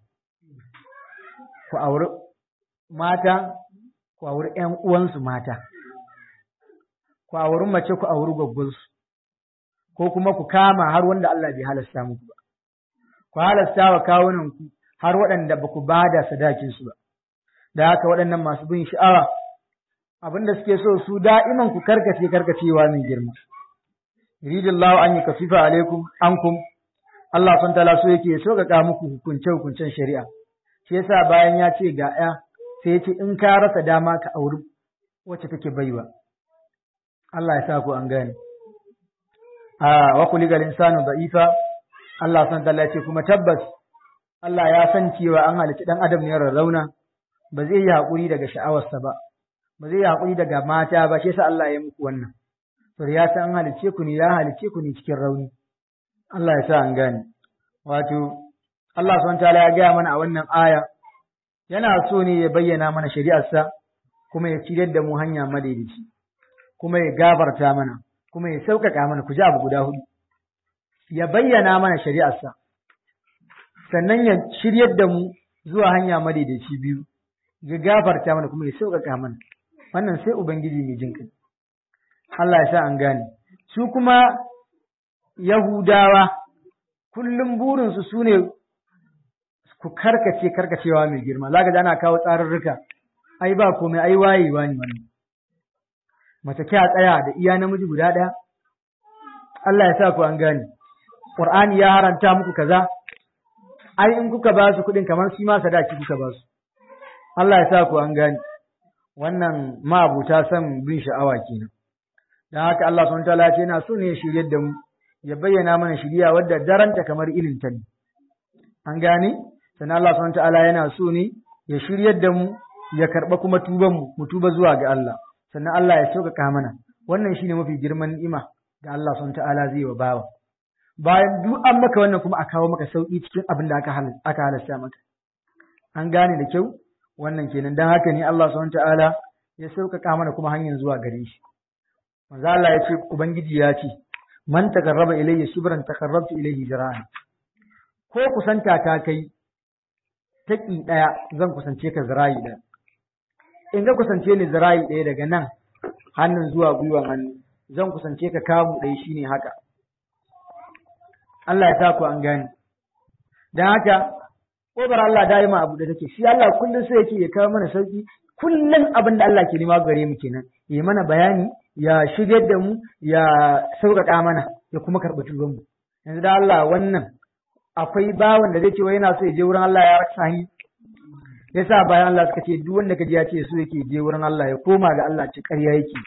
ku auri mata ku auri ƴan uwansu mata ku auri mace ku auri gwaggwansu ko kuma ku kama har wanda Allah bai halasta muku ba ku halasta wa kawunan ku har waɗanda ba ku bada sadakin su ba da haka waɗannan masu bin sha'awa abinda suke so su da'iman ku karkacewa mai girma yuridullahu an yakfifa alaikum ankum Allah subhanahu ta'ala so yake sauƙaƙa muku hukuncen shari'a shi yasa bayan ya ce ga ya sai ya ce in ka rasa dama ka auri wacce take baiwa Allah ya sa ku an gane wa kuligal insanu da'ifa Allah subhanahu ta'ala ya ce kuma tabbas Allah ya san cewa an halitta dan adam ne rarrauna ba zai yi haƙuri daga sha'awarsa ba ba zai yi haƙuri daga mata ba shi yasa Allah ya muku wannan to ya san halice ku ne ya halice ku ne cikin rauni Allah ya sa an gane wato Allah subhanahu wataala ya gaya mana a wannan aya yana so ne ya bayyana mana shari'arsa kuma ya ciyar da mu hanya madaidaici kuma ya gabarta mana kuma ya sauƙaƙa mana ku ji abu guda hudu ya bayyana mana shari'arsa sannan ya shiryar da mu zuwa hanya madaidaici biyu ya gafarta mana kuma ya sauƙaƙa mana wannan sai ubangiji mai jin kai Allah ya sa an gane su kuma Yahudawa kullum burinsu su ne ku karkacewa mai girma zaka ji ana kawo tsarurruka ai ba komai ai wayewa ne wannan mace kya tsaya da iya namiji guda ɗaya Allah ya sa ku an gane Qur'ani ya haranta muku kaza ai in kuka ba su kuɗin kamar shi ma sadaki kuka ba su Allah ya sa ku an gane wannan ma'abuta san bin sha'awa kenan dan haka Allah subhanahu wataala ya ce yana so ne ya shiryar da mu ya bayyana mana shiriya wadda daranta kamar ilin ta ne an gane sannan Allah subhanahu wataala yana so ne ya shiryar da mu ya karba kuma tuban mu tuba zuwa ga Allah sannan Allah ya sauƙaƙa mana wannan shine mafi girman ni'ima da Allah subhanahu wataala zai wa bawa bayan duk an maka wannan kuma a kawo maka sauki cikin abin da aka halasta maka an gane da kyau wannan kenan dan haka ne Allah subhanahu wataala ya sauƙaƙa mana kuma hanyar zuwa gare shi manzo Allah ya ce ubangiji ya ce man takarraba ilayya shibran takarrabtu ilayhi zira'an ko kusanta ta kai taki daya zan kusance ka zira'i daya in ga kusance ni zira'i daya daga nan hannun zuwa gwiwan hannu zan kusance ka kamu dai shine haka Allah ya sa ku an gane dan haka kobar Allah daima abu da take shi Allah kullun sai yake ya kawo mana sauki kullun abin da Allah ke nema gare mu kenan yi mana bayani ya shigar da mu ya sauƙaƙa mana ya kuma karɓi tuban mu yanzu da Allah wannan akwai bawan da zai ce wai yana so ya je wurin Allah ya rasa hanyar yasa bayan Allah suka ce duk wanda kaji ya ce so yake je wurin Allah ya koma ga Allah ci ƙarya yake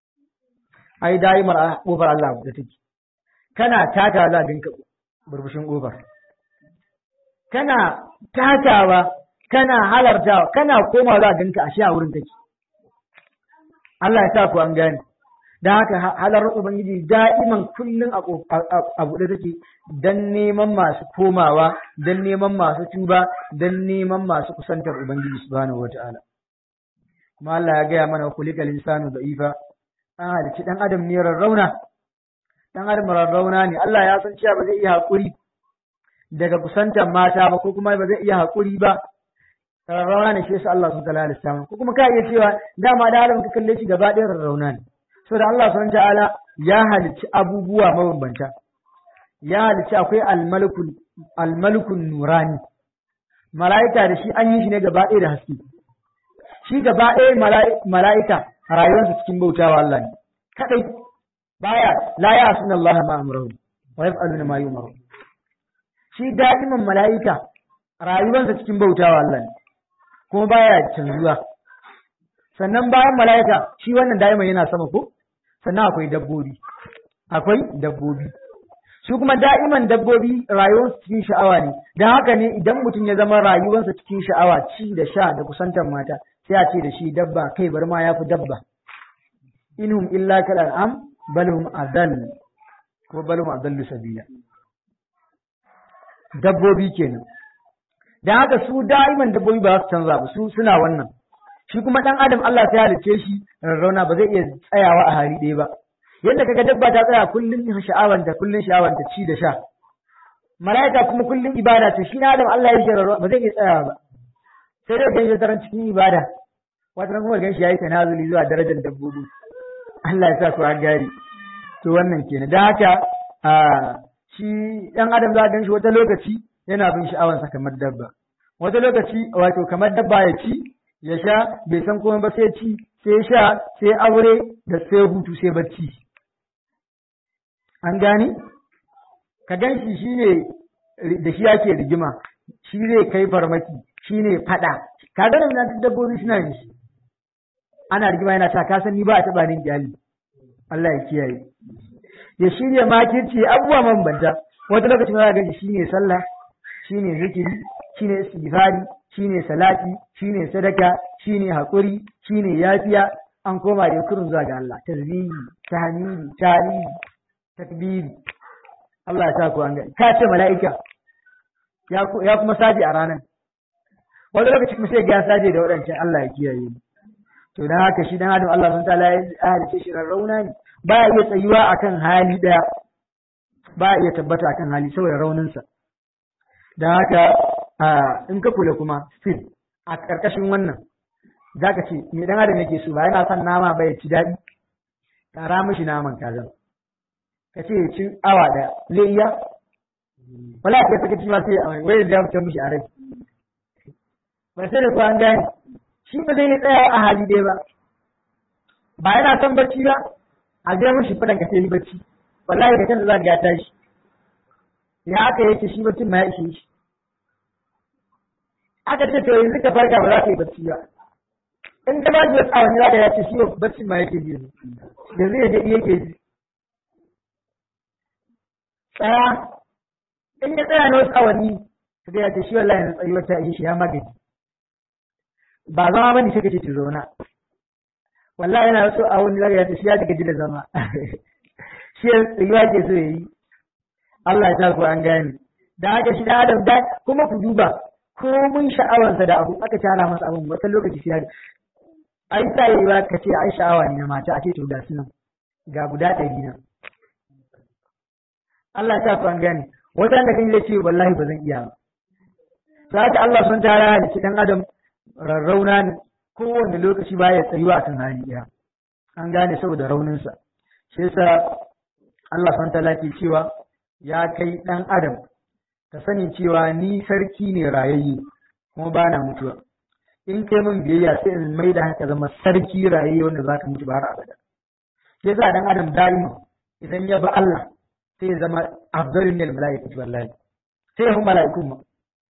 ai daimar ƙofar Allah da take kana taka za dinka burbushin ƙofar kana takawa kana halartawa kana komawa za ganka ashe a wurin take. Allah ya sa ku an gane. Da haka halar Ubangiji da'iman kullum a buɗe take don neman masu komawa, don neman masu tuba, don neman masu kusantar Ubangiji subhanahu wata'ala. Kuma Allah ya gaya mana kulikal insanu da'ifa, an halicci ɗan adam ne rarrauna, ɗan adam rarrauna ne. Allah ya san cewa ba zai iya haƙuri daga kusantar mata ba, ko kuma ba zai iya haƙuri ba. Rarrauna ne shi yasa Allah subhanahu wata'ala ya samu. Ko kuma ka iya cewa dama da adam ka kalle shi gaba ɗaya rarrauna ne. Saboda Allah subhanahu ta'ala ya halicci abubuwa mabambanta, ya halicci akwai almalukun nurani, mala'ika da shi an yi shi ne gaba ɗaya da haske, shi gaba ɗaya mala'ika rayuwarsa cikin bautawa Allah ne kaɗai, baya la ya asuna Allah ma amrahu wa yaf'aluna ma yu'maru. Shi da'iman mala'ika rayuwarsa cikin bautawa Allah ne kuma baya canzuwa. Sannan bayan mala'ika shi wannan da'iman yana sama ko? Sannan akwai dabbobi su kuma da'iman dabbobi rayuwarsu cikin sha'awa ne, don haka ne idan mutum ya zama rayuwarsa cikin sha'awa, ci da sha da kusantar mata, sai a ce da shi dabba, kai bar ma ya fi dabba. Inhum illa kal an'am balhum adall ko balhum adallu sabila. Dabbobi kenan. Don haka su da'iman dabbobi ba za su canza ba, su suna wannan. Shi kuma ɗan adam Allah ta halicce shi rarrauna, ba zai iya tsayawa a hali ɗaya ba. Yadda kaga dabba ta tsaya kullum sha'awanta ci da sha. Mala'ika kuma kullum ibada ce, shi na adam Allah ya shi rarrauna ba zai iya tsayawa ba. Sai dai gan shi taron cikin ibada. Wata ran kuma gan shi yayi tanazuli zuwa darajar dabbobi. Allah ya sa ku an gari. To wannan kenan. Dan haka shi ɗan adam za a gan shi wata lokaci yana bin sha'awansa kamar dabba. Wata lokaci wato kamar dabba ya ci ya sha bai san komai ba, sai ci sai sha sai aure da sai hutu sai bacci. An gane? Ka gan shi shine da shi yake rigima, shi zai kai farmaki, shi ne faɗa. Ka ga nan dabbobi suna yin shi. Ana rigima yana ta ka san ni ba a taɓa nin iyali. Allah ya kiyaye. Ya shirya makirci abubuwa mabambanta. Wata lokacin za ka gan shi shine sallah, shine zikiri, shine istighfari, shine salati, shine sadaka, shine haƙuri, shine yafiya. An koma da kurun zuwa ga Allah, tasbihi, tahmidi, tarihi, takbiri. Allah ya sa ku an gani. Ka ce mala'ika ya kuma saje a ranar. Wani lokaci kuma sai ga saje da waɗancan, Allah ya kiyaye. To dan haka shi dan adam Allah subhanahu wa ta'ala ya halice shi rauna ne. Ba ya iya tsayuwa akan hali daya. Ba ya iya tabbata akan hali saboda rauninsa. Dan haka in ka kula kuma still a ƙarƙashin wannan zaka ce me dan adam yake so, ba yana son nama ba ya ci daɗi, ƙara mishi naman kazan ka ce ya ci awa ɗaya zai iya wala ka saka ci ma sai a wai da ya mishi a rai ba sai da ku an gane shi ba zai tsaya a hali ɗaya ba yana son bacci ba a ga mishi fadan ka sai bacci wallahi da kansa za ka ga tashi ya aka yake shi baccin ma ya ishe shi. Aka ce to yanzu ka farka ba za ka yi bacci ba. In ka ba shi wasu awanni za ka yace shi baccin ma yake ji yanzu ya daɗi yake ji. Tsaya in ya tsaya na wasu awanni ka ga yace shi wallahi na tsayi wata ishe shi ya magani. Ba zama bane sai ka ce ki zauna. Wallahi yana wasu awanni za ka yace shi ya gaji da zama. Shi ya tsayuwa ke so ya yi. Allah ya sa ku an gane. Da haka shi da Adam da kuma ku duba ko mun sha'awarsa da abu aka tara masa abun wata lokaci sai ai sai ba ka ce ai sha'awa ne na mata a ce to ga sunan ga guda 100 nan. Allah ya sa ku an gane. Wata da kan ce wallahi ba zan iya ba. Sai Allah sun tara da shi dan Adam rarrauna ne kowanne lokaci baya tsayuwa akan hali ɗaya. An gane saboda rauninsa. Sai sa Allah sun tala ke cewa ya kai ɗan adam ka sani cewa ni sarki ne rayayye kuma ba na mutuwa. In kai min biyayya sai in mai da haka zama sarki rayayye wanda za ka mutu ba har abada. Sai sa ɗan adam dalima idan ya ba Allah sai ya zama afdalun min al-mala'ikati wallahi. Sai ya fi mala'ikun ma.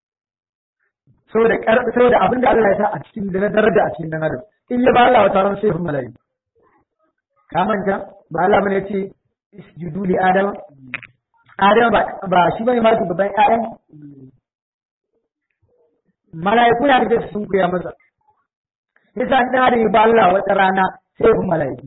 Saboda abinda Allah ya sa a cikin da na daraja a cikin ɗan adam. In ya ba Allah wata ran sai ya fi mala'iku. Ka manta ba Allah bane ya ce isjudu li Adama. Adam ba shi bane ma babban ƴaƴan mala'iku ya kace sun kuya masa yasa an da ba Allah wata rana sai ku mala'iku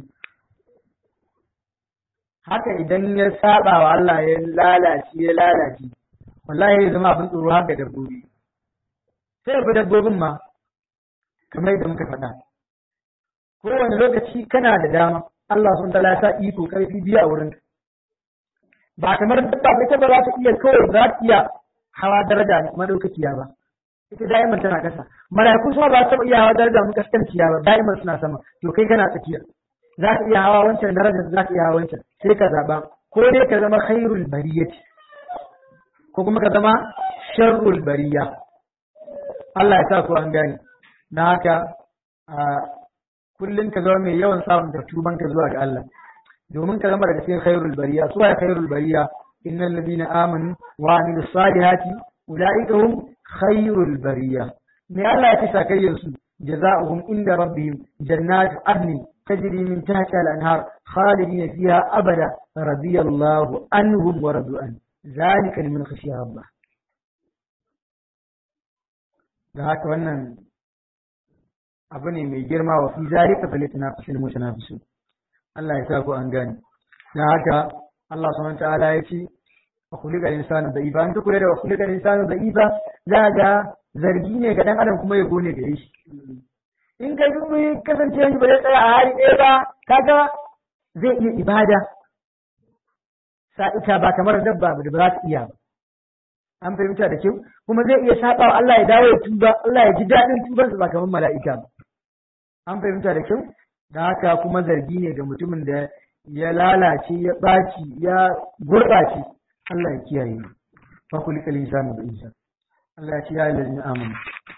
haka idan ya saba wa Allah ya lalace wallahi ya zama abin tsoro haka dabbobi sai ku dabbobin ma kamar yadda muka faɗa kowane lokaci kana da dama Allah sun tala sa iko karfi biya a wurin ba kamar dabba ita ba za ta iya kawai za ta iya hawa daraja madaukakiya ba ita da'iman tana kasa mala'iku kuma ba ta iya hawa daraja makaskanciya ba da'iman suna sama to kai kana tsakiya za ka iya hawa wancan daraja za ka iya hawa wancan sai ka zaba ko dai ka zama khairul bariyati ko kuma ka zama sharrul bariya Allah ya sa ku an gane dan haka kullum ka zama mai yawan samun da tuban ka zuwa ga Allah domin ka zama daga cikin khairul bariya su ya khairul bariya innal ladina amanu wa amilus salihati ulaika hum khairul bariya me Allah ya tsaka kayyar su jazaohum inda rabbihim jannatu adnin tajri min tahtiha al-anhar khalidina fiha abada radiyallahu anhum wa radu an zalika liman khashiya rabbah da haka wannan abu ne mai girma wa fi zalika falyatanafasul mutanafisun Allah ya sa ku an gane dan haka Allah subhanahu wa ta'ala ya ce wa khuliqa insanu da'ifa an tukure da wa khuliqa insanu da'ifa za ga zargi ne ga dan adam kuma ya gone gare shi in kai kuma kasance shi ba zai tsaya a hali ɗaya ba kaga zai iya ibada sa'ita ba kamar dabba da ba za ta iya ba an fahimta da kyau kuma zai iya saba wa Allah ya dawo ya tuba Allah ya ji daɗin tubansa ba kamar mala'ika ba an fahimta da kyau da haka kuma zargi ne ga mutumin da ya lalace ya ɓaci ya gurɓace Allah ya kiyaye fa kulli kal insanu bi insan Allah ya ce ya allazina amanu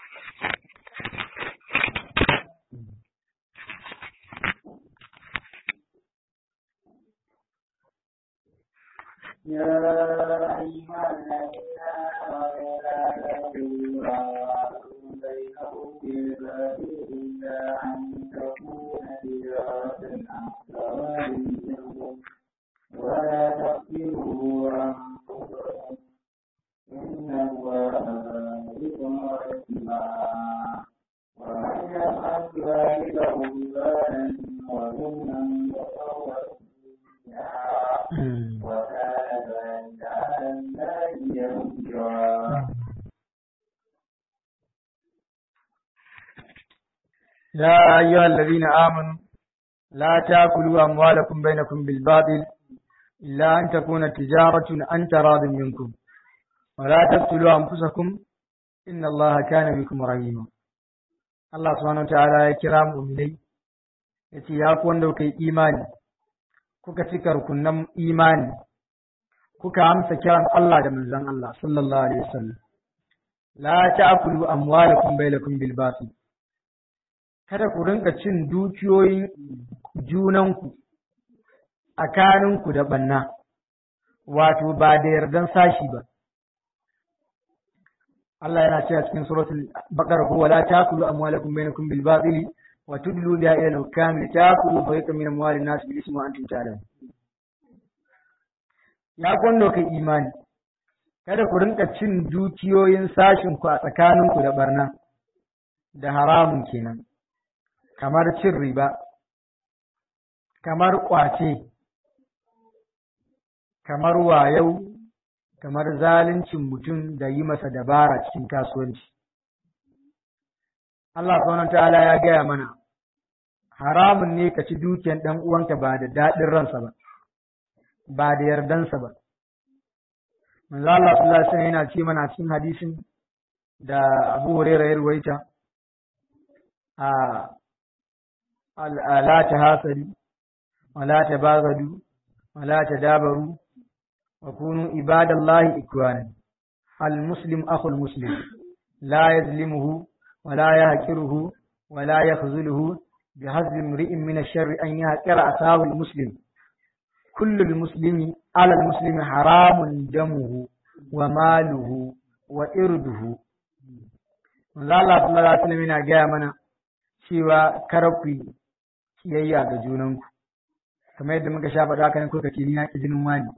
يا أيها الذين آمنوا لا تأكلوا أموالكم بينكم بالباطل إلا أن تكون تجارة عن تراض منكم ولا تقتلوا أنفسكم إن الله بكم رحيما ومن يفعل ذلك عدوانا وظلما فسوف يا أيها الذين آمنوا لا تأكلوا أموالكم بينكم بالباطل إلا أن تكون تجارة عن تراض منكم ولا تقتلوا أنفسكم إن الله كان بكم رحيما الله سبحانه وتعالى كرام أمني yace ya ku wanda kuka yi imani kuka cika rukunan imani kuka amsa kiran Allah da manzon Allah sallallahu alaihi wasallam la ta'kulu amwalakum bainakum bil batil kada ku rinka cin dukiyoyin junanku tsakaninku da banna wato ba da yardan sashi ba Allah yana cewa cikin suratul baqara ko wala ta'kulu amwalakum bainakum bil batil wa tudlu biha ila al-hukam ta'kulu fariqan min amwalin nas bil ismi wa antum ta'lamun ya kwando kai imani kada ku rinka cin dukiyoyin sashin ku a tsakaninku da barna da haramun kenan kamar cin riba kamar kwace kamar wayau kamar zaluncin mutum da yi masa dabara cikin kasuwanci Allah subhanahu ta'ala ya gaya mana haramun ne ka ci dukiyan dan uwanka ba da daɗin ransa ba ba da yardansa ba manzo Allah sallallahu alaihi wasallam yana ce mana cikin hadisin da Abu Hurairah ya ruwaita la tahasadu wala tabagadu wala tadabaru wa kunu ibadallahi ikwana al-muslim akhul muslim la yazlimuhu ولا يهكره ولا يخذله بحسب امرئ من الشر أن يهكر أخاه المسلم كل المسلم على المسلم حرام دمه وماله وإرده manzo Allah sallallahu alaihi wasallam yana gaya mana cewa karaku kiyayya ga junanku kamar yadda muka sha faɗa haka ne ko kace ni na ki jinin wani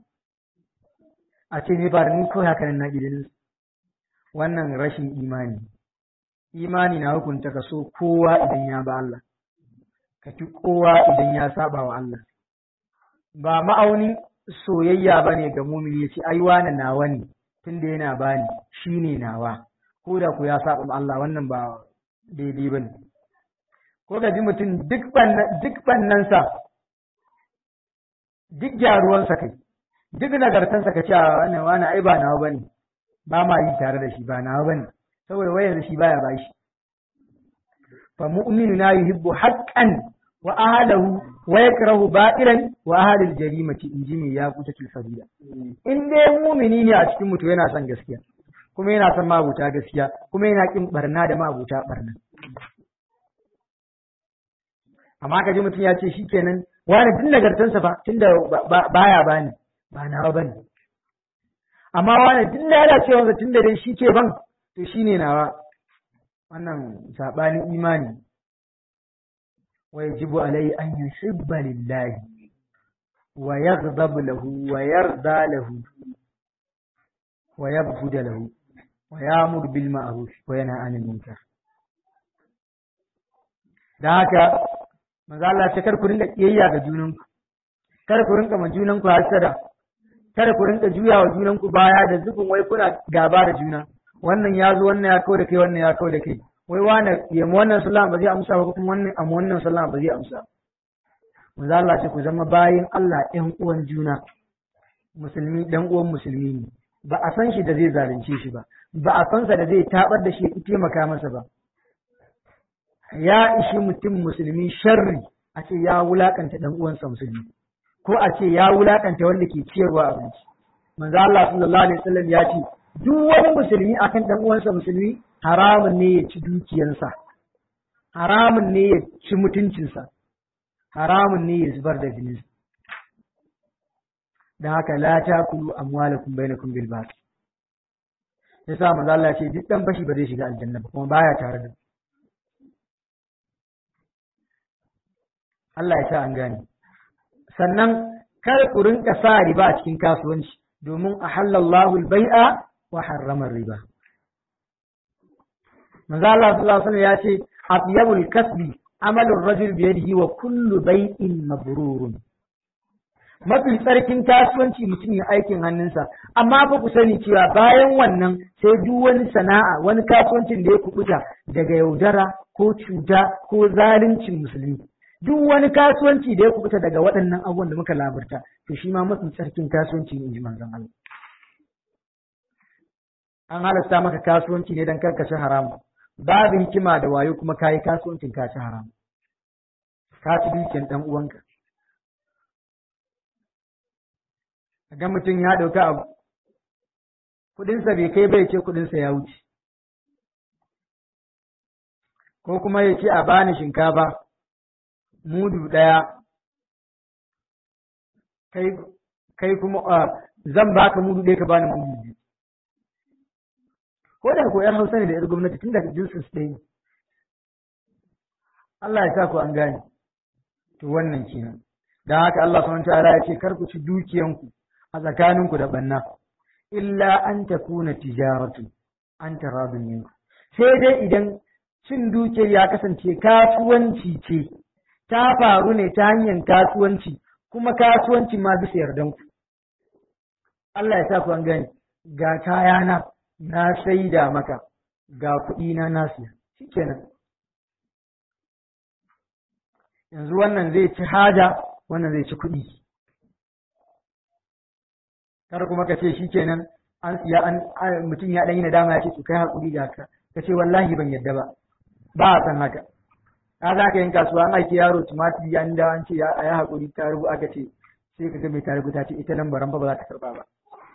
a ce ne ba ni ko haka ne na ki jinin wannan rashin imani imani na hukunta ka so kowa idan ya ba Allah, ka ki kowa idan ya saba wa Allah. Ba ma'aunin soyayya ba ne ga mumini ya ce ai wani nawa ne tunda yana bani shi ne nawa, ko da ku ya saba ma Allah, wannan ba daidai ba ne. Ko ka ji mutum duk bannansa, duk gyaruwansa kai, duk nagartansa ka ce wani ai ba nawa ba ne, ba ma yi tare da shi, ba nawa ba ne, saboda wai yanzu shi baya ba shi. Fa mu'minu na yuhibbu haqqan wa ahlahu wa yakrahu ba'ilan wa ahlul jarimati, inji mai ya kuta tilfadila. In dai mu'mini ne a cikin mutu yana son gaskiya, kuma yana son mabuta gaskiya, kuma yana kin barna da mabuta barna. Amma ka ji mutum ya ce shikenan wani tun nagartansa fa tunda baya bani, ba nawa bane. Amma wani tun da yana cewa tun da dai shi ke ban to shine nawa. Wannan sabanin imani. Wa yajibu alai an yuhibba lillahi wa yaghdab lahu wa yarda lahu wa yabghud lahu wa ya'mur bil ma'ruf wa yanha 'anil munkar. Da haka manzo Allah ce kar ku rinka kiyayya ga junanku, kar ku rinka ma junanku hasada, kar ku rinka juya wa junanku baya da zubin wai kuna gaba da juna. Wannan ya zo, wannan ya kawo da kai, wannan ya kawo da kai. Wai wani ya mu wannan sallama ba zai amsa ba, kuma wannan amma wannan sallama ba zai amsa. Manzo Allah ce ku zama bayin Allah ɗan uwan juna. Musulmi ɗan uwan musulmi ne. Ba a san shi da zai zalunce shi ba, ba a san sa da zai tabar da shi ya taimaka masa ba. Ya ishi mutum musulmi sharri a ce ya wulakanta ɗan uwansa musulmi, ko a ce ya wulakanta wanda ke ciyarwa abinci. Manzo Allah sallallahu alaihi wasallam ya ce duk wani musulmi akan ɗan uwansa musulmi haramun ne ya ci dukiyarsa, haramun ne ya ci mutuncinsa, haramun ne ya zubar da jininsa. Da haka la takulu amwalakum bainakum bil batil. Yasa manzo Allah ya ce duk dan fashi ba zai shiga aljanna ba, kuma baya tare da Allah ya sa an gane. Sannan kar ku rinka sa riba a cikin kasuwanci, domin ahallallahu al-bai'a wa harrama riba. Manzo Allah sallallahu alaihi wasallam ya ce atyabul kasbi amalur rajul bi yadihi wa kullu bai'in mabrurun. Mafi tsarkin kasuwanci mutum ya aikin hannunsa, amma fa ku sani cewa bayan wannan sai duk wani sana'a, wani kasuwancin da ya kubuta daga yaudara ko cuta ko zaluncin musulmi. Duk wani kasuwanci da ya kubuta daga waɗannan abubuwan da muka labarta, to shi ma mafi tsarkin kasuwanci ne, in ji manzon Allah. An halasta maka kasuwanci ne don karkashe haram, babu hikima da wayo kuma kayi kasuwancin ka ci haram, ka ci dukiyar ɗan uwanka. Ga mutum ya ɗauka abu, kuɗinsa bai kai bai ce kuɗinsa ya wuce, ko kuma ya ce a bani shinkafa mudu ɗaya, kai kuma zan baka mudu ɗaya ka bani mudu biyu. Ko da ko ‘yan Hausa ne da ‘yar gwamnati tun daga jinsin su ɗaya. Allah ya sa ku an gane. To wannan kenan. Don haka Allah subhanahu wa ta'ala ya ce kar ku ci dukiyanku a tsakaninku da banna, illa an takuna tijaratu an taradun minku. Sai dai idan cin dukiyar ya kasance kasuwanci ce, ta faru ne ta hanyar kasuwanci, kuma kasuwanci ma bisa yardanku. Allah ya sa ku an gane. Ga kayana na saida maka, ga kuɗi na siya, shikenan. Yanzu wannan zai ci haja, wannan zai ci kuɗi. Kar kuma ka ce shikenan an siya, mutum ya ɗan yi nadama ya ce to kai haƙuri ga ka ce wallahi ban yadda ba, ba a san haka. Ka za ka yin kasuwa an aiki yaro tumatiri an da an ce ya yi haƙuri ta rubu aka ce sai ka ga mai ta rubuta ce ita nan baran ba za ta karɓa ba.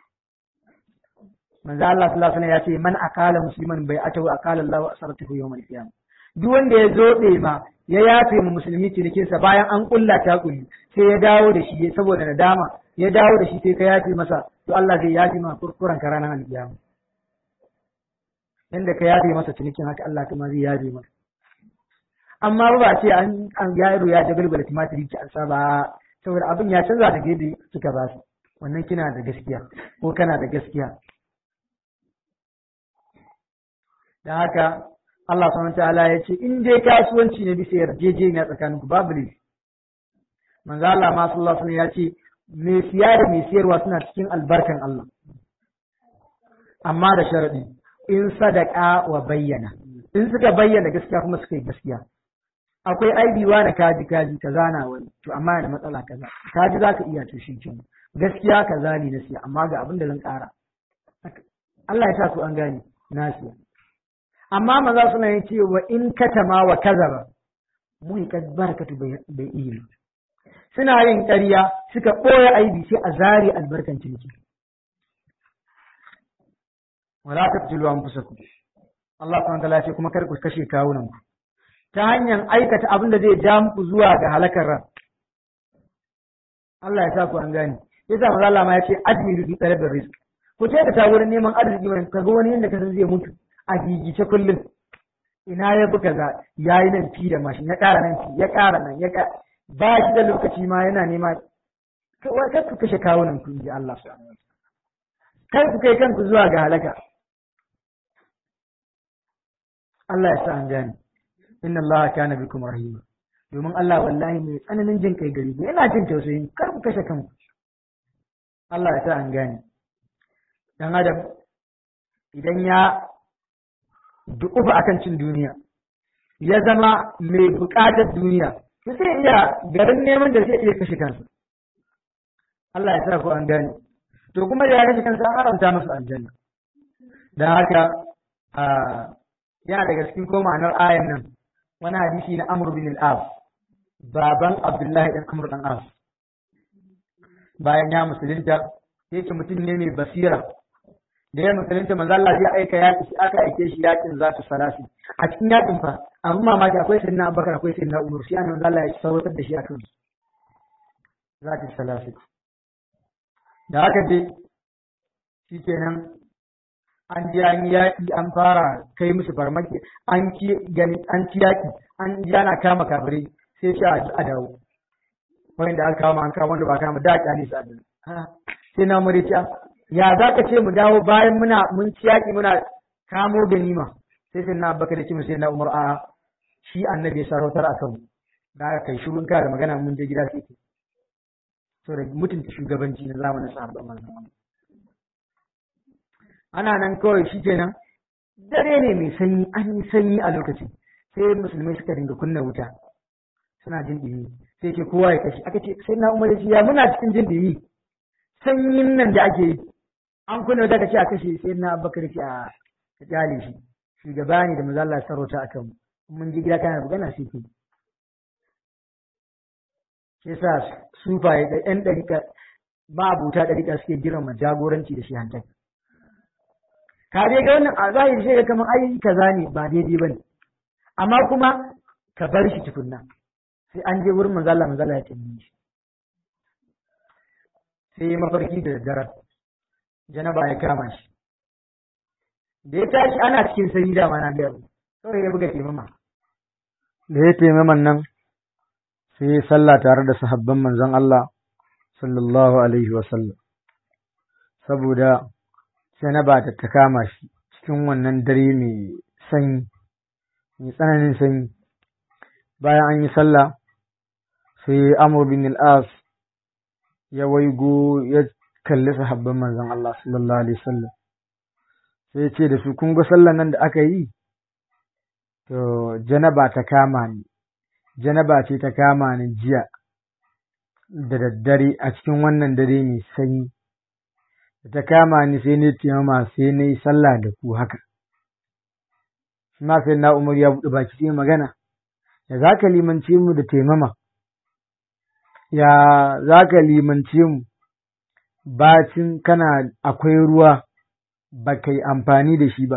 Manzo Allah sallallahu alaihi wasallam ya ce man akala musliman bai atahu akala Allahu asaratuhu yawmal qiyamah. Duk wanda ya zobe ma ya yafe mu musulmi cinikin sa bayan an kulla ta kulli sai ya dawo da shi saboda nadama ya dawo da shi sai ka yafe masa, to Allah zai yafe ma kurkuran ka ranar alkiyama. Yanda ka yafe masa cinikin haka Allah kuma zai yafe masa. Amma ba ce an yaro ya jagalbala tumatiri ki ansa ba, saboda abin ya canza daga yadda kika ba su. Wannan kina da gaskiya ko kana da gaskiya. Da haka Allah subhanahu ta'ala ya ce in dai kasuwanci ne bisa yarjejeniya tsakaninku babu laifi. Manzo Allah ma sallallahu alaihi ya ce mai siya da mai siyarwa suna cikin albarkan Allah, amma da sharadi in sadaka wa bayyana, in suka bayyana gaskiya kuma suka yi gaskiya. Akwai aibiwa da kaji kaza na wani, to amma da matsala kaza kaji za ka iya to shi kenan gaskiya kaza ne na siya, amma ga abin da zan ƙara. Allah ya sa ku an gane na siya. Amma maza suna yin cewa in katama wa kazaba muhiqat barakatu bai iya. Suna yin ƙarya suka ɓoye aibi sai a zari albarkan ciniki. Wala taqtulu anfusakum. Allah subhanahu wa ta'ala ce kuma kar ku kashe kawunan ku ta hanyar aikata abin da zai ja muku zuwa ga halakar ran. Allah ya sa ku an gane. Yasa manzo Allah ma ya ce ajmilu fi talabil rizq. Ku ce ta wurin neman arziki mai kaga wani yanda ka san zai mutu a gigice kullum. Ina ya buga za yayi nan fi da mashin ya ƙara nan fi ya ƙara nan ya ƙara ba shi da lokaci ma yana nema. Kar ku kashe kawunan ku inji Allah subhanahu wa ta'ala. Kar ku kai kanku zuwa ga halaka. Allah ya sa an gane. Inna Allah kana bikum rahima. Domin Allah wallahi mai tsananin jin kai gari yana jin tausayin kar ku kashe kanku. Allah ya sa an gane. Dan adam idan ya duƙufa akan cin duniya ya zama mai buƙatar duniya sai iya garin neman da zai iya kashe kansa. Allah ya sa ku an gane. To kuma da ya kashe kansa an haramta masa aljanna. Dan haka yana daga cikin ko ma'anar ayan nan wani hadisi na Amr bin al-As baban Abdullahi dan Amr dan As bayan ya musulunta yake mutum ne mai basira da ya musulunta manzo Allah ya aika yaki shi aka aike shi yakin zatu salasi a cikin yakin fa amma mamaki akwai sayyidina Abubakar akwai sayyidina Umar shi annabi Allah ya sautar da shi akan zatu salasi da haka dai shikenan an ji an yaƙi an fara kai musu farmaki an ci yaƙi an ji ana kama kafirai sai sha a dawo wanda aka kama an kama wanda ba kama da ƙyale su a dawo sai na muriciya ya za ka ce mu dawo bayan mun ci yaƙi muna kamo ganima sai na baka da sai na Umar a shi annabi ya sarautar a kanmu da aka kai shirun ka da magana mun je gida sai ke so da mutunta shugabanci na zamanin sahabban manzon ana nan kawai shi kenan dare ne mai sanyi an yi sanyi a lokacin sai musulmai suka dinga kunna wuta suna jin ɗumi sai ke kowa ya kashe aka ce sai na Umar ya muna cikin jin ɗumi sanyin nan da ake yi an kunna wuta ka ce a kashe sai na Abubakar ce a kyale shi shugaba ne da maza Allah sarauta a kan mun ji gida kana magana sai ke shi yasa sufaye da ƴan ɗariƙa ba abuta ɗariƙa suke girma jagoranci da shi hantar ka dai ga wannan a zahiri sai ga kamar ai kaza ne ba daidai bane amma kuma ka bar shi tukunna sai an je wurin manzo Allah ya tambaye shi sai mafarki da daddare janaba ya kama shi da ya tashi ana cikin sanyi da mana biyar kawai ya buga taimama da ya taimaman nan sai ya sallah tare da sahabban manzon Allah sallallahu alaihi wa sallam saboda janaba ta kama shi cikin wannan dare mai sanyi mai tsananin sanyi bayan an yi sallah sai Amr bin al-As ya waigo ya kalli sahabban manzon Allah sallallahu alaihi wasallam sai ya ce da su kun ga sallan nan da aka yi to janaba ta kama ni janaba ce ta kama ni jiya da daddare a cikin wannan dare mai sanyi ta kama ni sai ne taimama sai na yi sallah da ku haka shi ma sai na Umar ya buɗe baki sai magana ya za ka limance mu da taimama ya za ka limance mu bacin kana akwai ruwa ba ka yi amfani da shi ba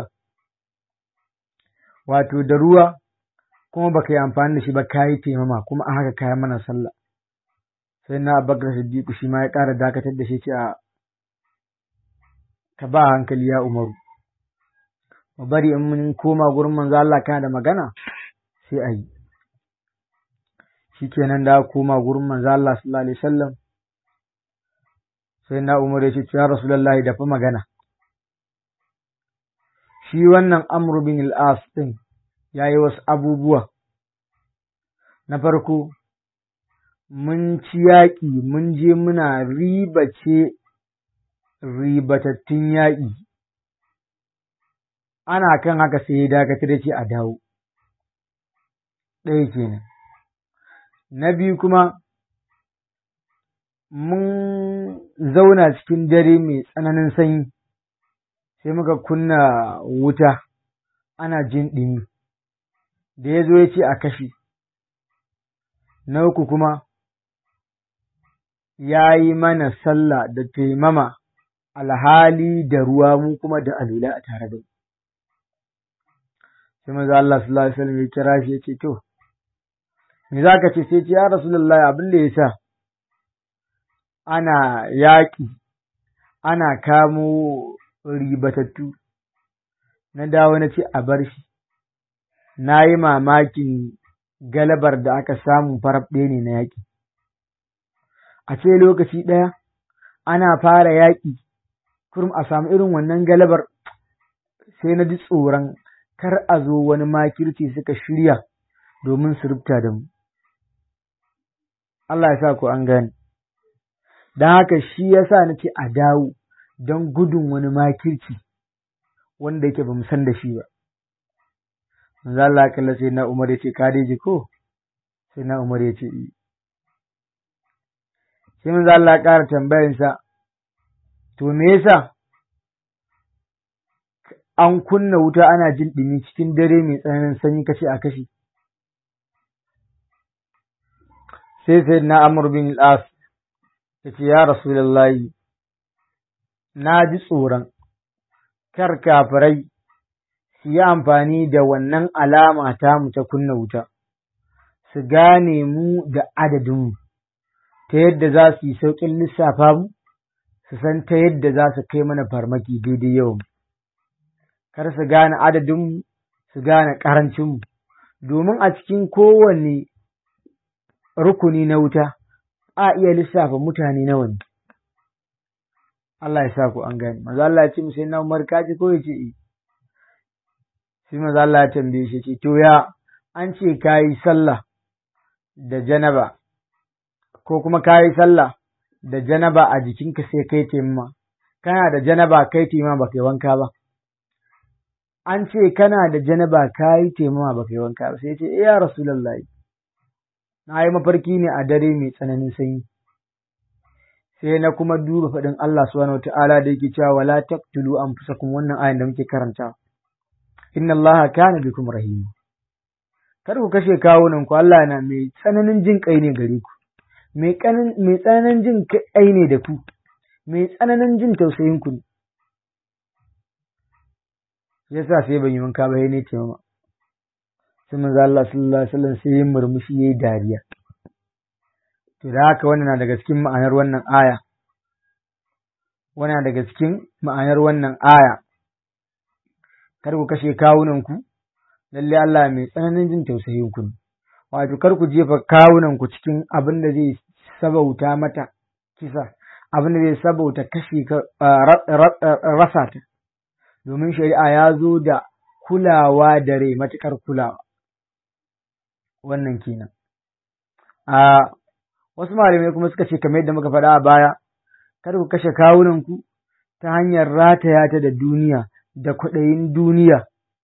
wato da ruwa kuma ba ka yi amfani da shi ba ka yi taimama kuma a haka kayan mana sallah sai na Abubakar Siddiq shi ma ya ƙara dakatar da shi ce a ka ba hankali ya Umaru mu bari in mun koma gurin manzo Allah kana da magana sai a yi shikenan da koma gurin manzo Allah sallallahu alaihi wasallam sai na Umar ya ce ya Rasulullahi da fa magana shi wannan Amr bin al-As din ya yi wasu abubuwa. Na farko, mun ci yaƙi, mun je muna ribatattun yaƙi. Ana kan haka sai ya dakatar da ce a dawo. Ɗaya kenan. Na biyu kuma, mun zauna cikin dare mai tsananin sanyi, sai muka kunna wuta, ana jin ɗumi, da ya zo ya ce a kashe. Na uku kuma, ya yi mana sallah da taimama alhali da ruwa mu kuma da alula a tare da mu. Sai manzo Allah sallallahu alaihi wasallam ya kira shi ya ce, to, me za ka ce? Sai ce, ya Rasulullahi, abin da ya sa ana yaƙi, ana kamo ribatattu, na dawo na ce a bar shi, na yi mamakin galabar da aka samu faraf ɗaya ne na yaƙi. A ce lokaci ɗaya ana fara yaƙi, kurum a samu irin wannan galabar, sai na ji tsoron kar a zo wani makirci suka shirya domin su rubuta da mu. Allah ya sa ku an gane. Don haka shi ya sa na ce a dawo don gudun wani makirci wanda yake ba mu san da shi ba. Manzo Allah kalla sai na Umar ya ce, ka dai ji ko? Sai na Umar ya ce, i. Sai manzo Allah ya ƙara tambayarsa, to me yasa an kunna wuta ana jin ɗumi cikin dare mai tsananin sanyi kace a kashe? Sai na Amr bin al-As ya ce, ya Rasulullahi, na ji tsoron kar kafirai su yi amfani da wannan alama ta mu ta kunna wuta, su gane mu da adadinmu, ta yadda za su yi sauƙin lissafa mu, su san ta yadda za su kai mana farmaki daidai yawan. Kar su gane adadinmu, su gane ƙarancinmu, domin a cikin kowanne rukuni na wuta a iya lissafa mutane nawa ne. Allah ya sa ku an gane. Maza Allah ya ce mu sai na Umar kaji ko ya ce i. Sai maza Allah ya tambaye shi ce, to ya an ce ka yi sallah da janaba, ko kuma ka yi sallah da janaba a jikinka sai kai taimama, kana da janaba kai taimama ba kai wanka ba. An ce kana da janaba ka yi taimama ba kai wanka ba. Sai ce, ya Rasulullahi, na yi mafarki ne a dare mai tsananin sanyi. Sai na kuma duba faɗin Allah subhanahu wa ta'ala da yake cewa wala taqtulu anfusakum, wannan ayan da muke karanta. Inna Allah kana bikum rahim. Kar ku kashe kawunan ku, Allah na mai tsananin jin kai ne gare ku. Mai tsananin jin kai ne da ku. Mai tsananin jin tausayin ku. Yasa sai ban yi wanka ba, ne ce mama. Sai manzo Allah sallallahu alaihi wasallam sai yin murmushi yayi dariya. To da haka wannan na daga cikin ma'anar wannan aya. Wannan daga cikin ma'anar wannan aya. Kar ku kashe kawunan ku, lalle Allah mai tsananin jin tausayin ku. Wato kar ku jefa kawunan ku cikin abin da zai sabauta mata kisa, abin da zai sabauta kashe rasa ta. Domin shari'a ya zo da kulawa da rai, matuƙar kulawa. Wannan kenan. Wasu malamai kuma suka ce kamar yadda muka faɗa a baya, kar ku kashe kawunanku ta hanyar rataya ta da duniya, da kwaɗayin duniya,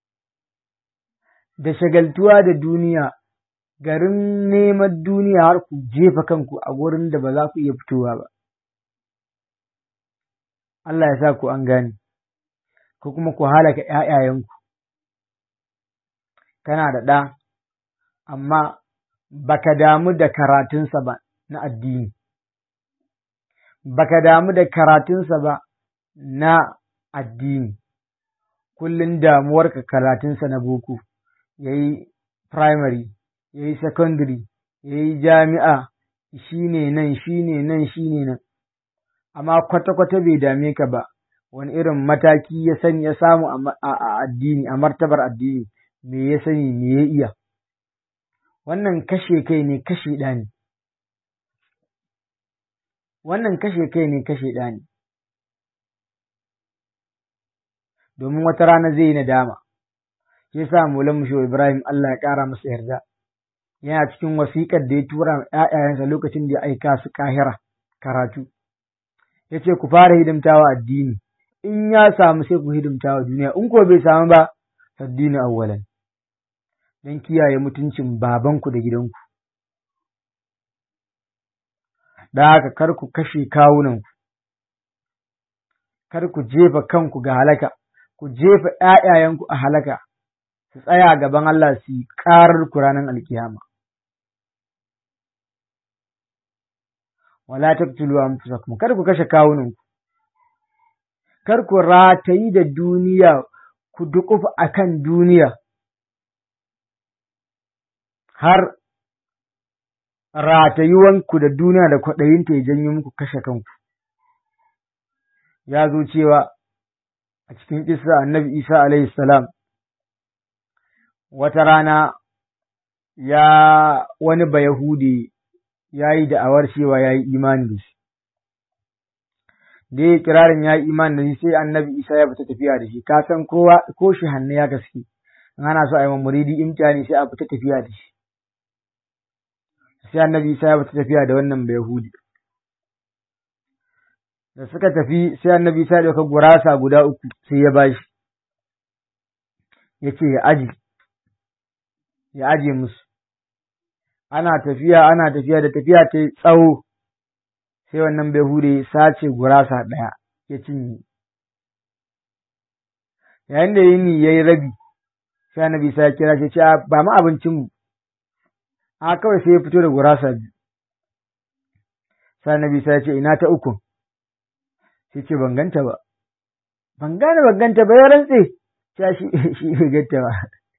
da shagaltuwa da duniya, garin neman duniya har ku jefa kanku a wurin da ba za ku iya fitowa ba. Allah ya sa ku an gane, ko kuma ku halaka ‘ya'yayenku. Kana da ɗa, amma baka damu da karatunsa ba na addini, baka damu da karatunsa ba na addini, kullum damuwarka karatunsa na boko, ya yi primary, ya yi secondary, ya yi jami'a, shi ne nan, shi ne nan, shi ne nan, amma kwata-kwata bai dame ka ba, wani irin mataki ya sani ya samu a addini, a martabar addini, me ya sani, me ya iya. Wannan kashe kai ne, kashe ɗa ne. Wannan kashe kai ne, kashe ɗa ne. Domin wata rana zai yi nadama. shi yasa Maulan Musho Ibrahim Allah ya ƙara masa yarda yana cikin wasiƙar da ya tura wa ƴaƴayensa lokacin da ya aika su Kahira karatu yace ku fara hidimtawa addini in ya samu sai ku hidimtawa duniya in ko bai samu ba addini awwalan dan kiyaye mutuncin babanku da gidanku da haka kar ku kashe kawunanku kar ku jefa kanku ga halaka ku jefa ƴaƴayenku a halaka su tsaya gaban Allah su yi ƙarar ku ranar alkiyama. Wala taqtulu anfusakum kar ku kashe kawunanku, kar ku ratayi da duniya ku duƙufa akan duniya har ratayuwanku da duniya da kwaɗayinta ya janyo muku kashe kanku. Ya zo cewa a cikin kissa annabi Isa alaihi salam wata rana wani Bayahudi ya yi da'awar cewa ya yi imani da shi. Da ya kirarin ya yi imani da shi sai annabi Isa ya fita tafiya da shi, ka san kowa ko shi hannu ya gaske, in ana so a yi muridi imtihani sai a fita tafiya da shi. Sai annabi Isa ya fita tafiya da wannan Bayahudi. Da suka tafi sai annabi Isa ya ɗauka gurasa guda 3 sai ya bashi. Ya ce ya aje musu. Ana tafiya da tafiya ta tsawo sai wannan Bayahude ya sace gurasa 1 ya cinye. Yayin da yini yayi rabi sai annabi Isa ya kira shi ya ce ba mu abincinmu. A kawai sai ya fito da gurasa 2. Sai annabi Isa ya ce ina ta 3? Sai ce ban ganta ba. Ban ganta ba ya rantse. Sai shi bai ganta ba.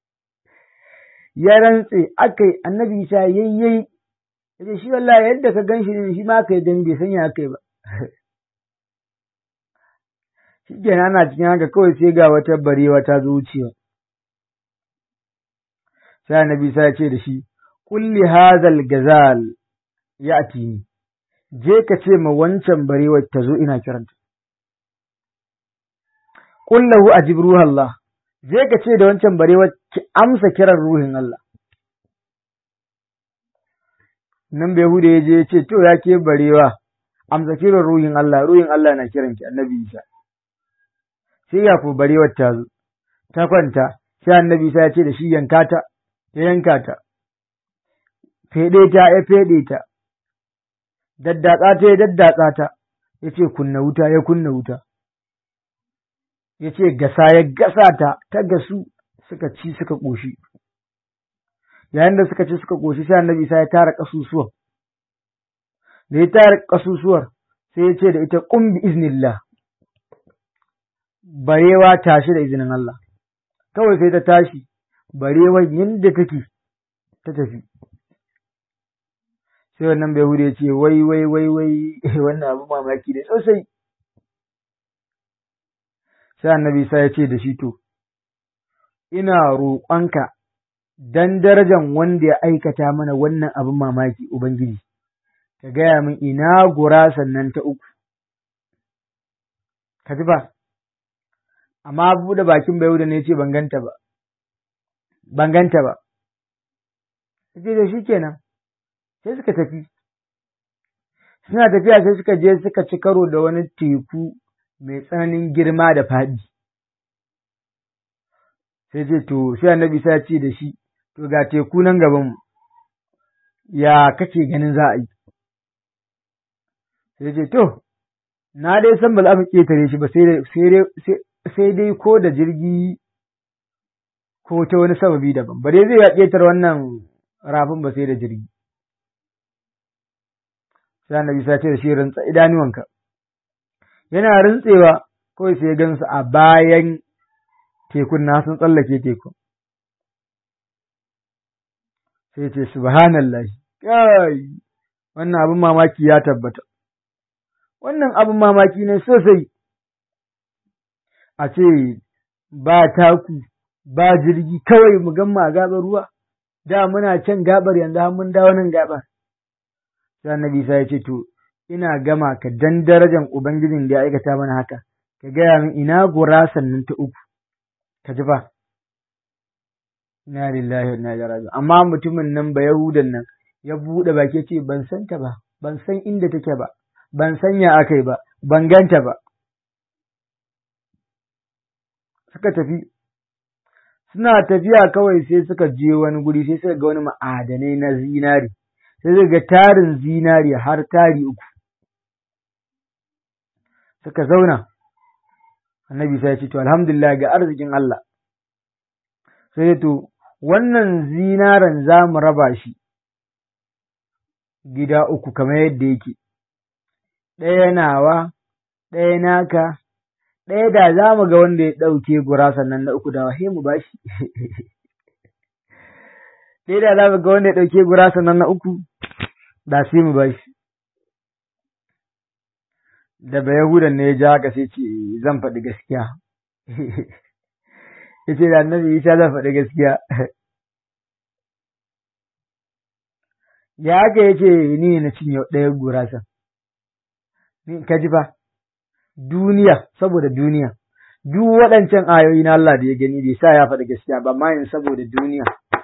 Ya rantse akai annabi Isa yayyayi. Yace shi wallahi yadda ka ganshi ne shi ma kai dan bai sanya akai ba. Shi kenan ana cikin haka kawai sai ga wata barewa ta zo wucewa. Sai annabi Isa ya ce da shi kulli hadhal gazal ya'tini. Je ka ce ma wancan barewar ta zo ina kiranta. Kullahu ajib ruhallah. Je ka ce da wancan barewar ki amsa kiran ruhin Allah. Nan Bayahude ya je ya ce to ya ke barewa amsa kiran ruhin Allah na kiranki annabi Isa. Sai ya ku barewar ta zo ta kwanta sai annabi Isa ya ce da shi yanka ta ya yanka ta. Fede ta ya fede ta. Daddatsa ta ya daddatsa ta. Ya ce kunna wuta ya kunna wuta. Ya ce gasa ya gasa ta ta gasu suka ci suka ƙoshi. Yayin da suka ci suka ƙoshi sai annabi Isa ya tara ƙasusuwan. Da ya tara ƙasusuwar sai ya ce da ita ƙum bi iznillah. Barewa tashi da izinin Allah. Kawai sai ta tashi barewa yadda take ta tafi. Sai wannan Bayahude ya ce wai wannan abu mamaki ne sosai. Sai annabi Isa ya ce da shi to, ina roƙonka dan darajan wanda ya aikata mana wannan abin mamaki Ubangiji, ka gaya min ina gurasan nan ta 3. Ka ji ba, amma buɗe bakin Bayahude ne ya ce ban ganta ba. Ya ce da shi kenan, sai suka tafi. Suna tafiya sai suka je suka ci karo da wani teku mai tsananin girma da faɗi. Sai ce to sai annabi sai ya ce da shi to ga teku nan gaban ya kake ganin za a yi. Sai ce to na dai san ba za mu ƙetare shi ba sai dai ko da jirgi ko ta wani sababi daban ba dai zai ya ƙetare wannan rafin ba sai da jirgi. Sai annabi sai ya ce da shi rantsa idanuwanka. Yana rintsewa kawai sai gansu a bayan tekun na sun tsallake tekun. Sai ce subhanallahi kai wannan abin mamaki ya tabbata. Wannan abin mamaki ne sosai. A ce ba taku ba jirgi kawai mu gamma a gabar ruwa. Da muna can gabar yanzu har mun dawo nan gabar. Sai annabi sai ya ce to ina gama ka dan darajan Ubangijin da ya aikata mana haka, ka gaya min ina gurasan nan ta 3, ka ji ba. inna lillahi wa inna ilaihi raji'un. Amma mutumin nan ba Yahudan nan ya buɗe baki ce ban san ta ba, ban san inda take ba, ban san ya akai ba, ban ganta ba. Suka tafi, suna tafiya kawai sai suka je wani guri sai suka ga wani ma'adanai na zinari, sai suka ga tarin zinari har tari 3. Suka zauna, annabi sai ya ce to alhamdulillah ga arzikin Allah. Sai to wannan zinaran za mu raba shi gida 3 kamar yadda yake, ɗaya nawa, ɗaya naka, ɗaya da za mu ga wanda ya ɗauke gurasan nan na 3 da wahe mu bashi. Ɗaya da za mu ga wanda ya ɗauke gurasan nan na 3 da sai mu bashi. Da ba Yahudan ne ya ja haka sai ce zan faɗi gaskiya. Ya ce da annabi Isa zan faɗi gaskiya. Ya haka ya ce ni ne na cinye ɗaya gurasan. Ka ji fa, duniya, saboda duniya, duk waɗancan ayoyi na Allah da ya gani bai sa ya faɗi gaskiya ba, amma yin saboda duniya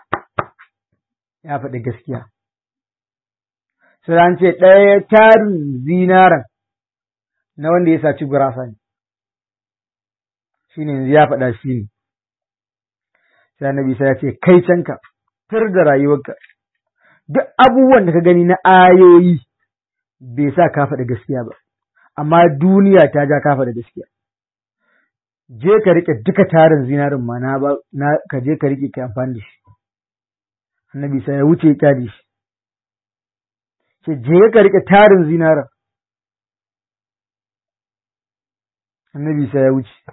ya faɗi gaskiya. Sai an ce ɗaya tarin zinaran na wanda ya saci gurasa ne, shi ne yanzu ya faɗa shi ne. Sai annabi sai ya ce kai canka, tar da rayuwarka, duk abubuwan da ka gani na ayoyi bai sa ka faɗi gaskiya ba, amma duniya ta ja ka faɗi gaskiya. Je ka riƙe duka tarin zinarin ma na ka je ka riƙe ka amfani da shi. Annabi sai ya wuce ya da shi. Ce je ka riƙe tarin zinarin. Annabi sai ya wuce.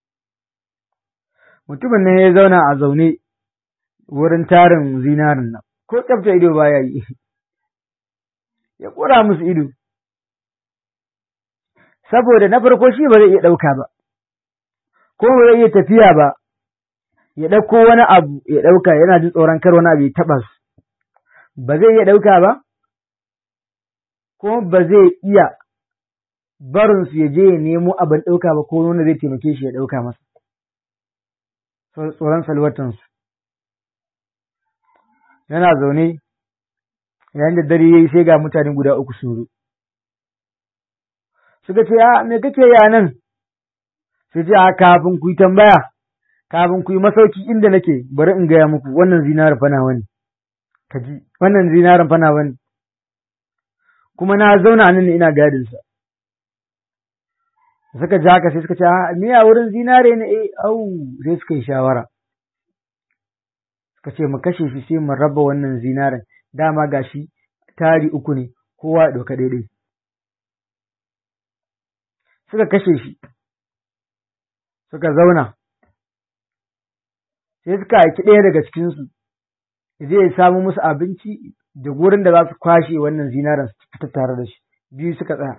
Mutumin nan ya zauna a zaune wurin tarin zinarin nan, ko tsafta ido baya yi, ya ƙura musu ido. Saboda na farko shi ba zai iya ɗauka ba, ko ba zai iya tafiya ba, ya ɗauko wani abu ya ɗauka yana jin tsoron kar wani abu ya taɓa su, ba zai iya ɗauka ba, ko ba zai iya barinsu ya je ya nemo abin ɗauka ba ko wanda zai taimake shi ya ɗauka masa, tsoron salwatansu. Yana zaune, yayin da dare ya yi sai ga mutane guda 3 sun zo. Suka ce, me kake yi nan? Sai ce, kafin ku yi tambaya, kafin ku yi masauki inda nake, bari in gaya muku wannan zinarin fana wani. Ka ji, wannan zinarin fana wani. Kuma na zauna nan ne ina gadinsa. Suka ji haka sai suka ce, me a wurin zinare ne? Sai suka yi shawara. Suka ce, mu kashe shi sai mu raba wannan zinarin, dama gashi tari 3 ne, kowa ya ɗauka daidai. Suka kashe shi, suka zauna, sai suka aiki ɗaya daga cikinsu, zai samu musu abinci da gurin da za su kwashe wannan zinaran su fita tare da shi. 2 suka tsaya.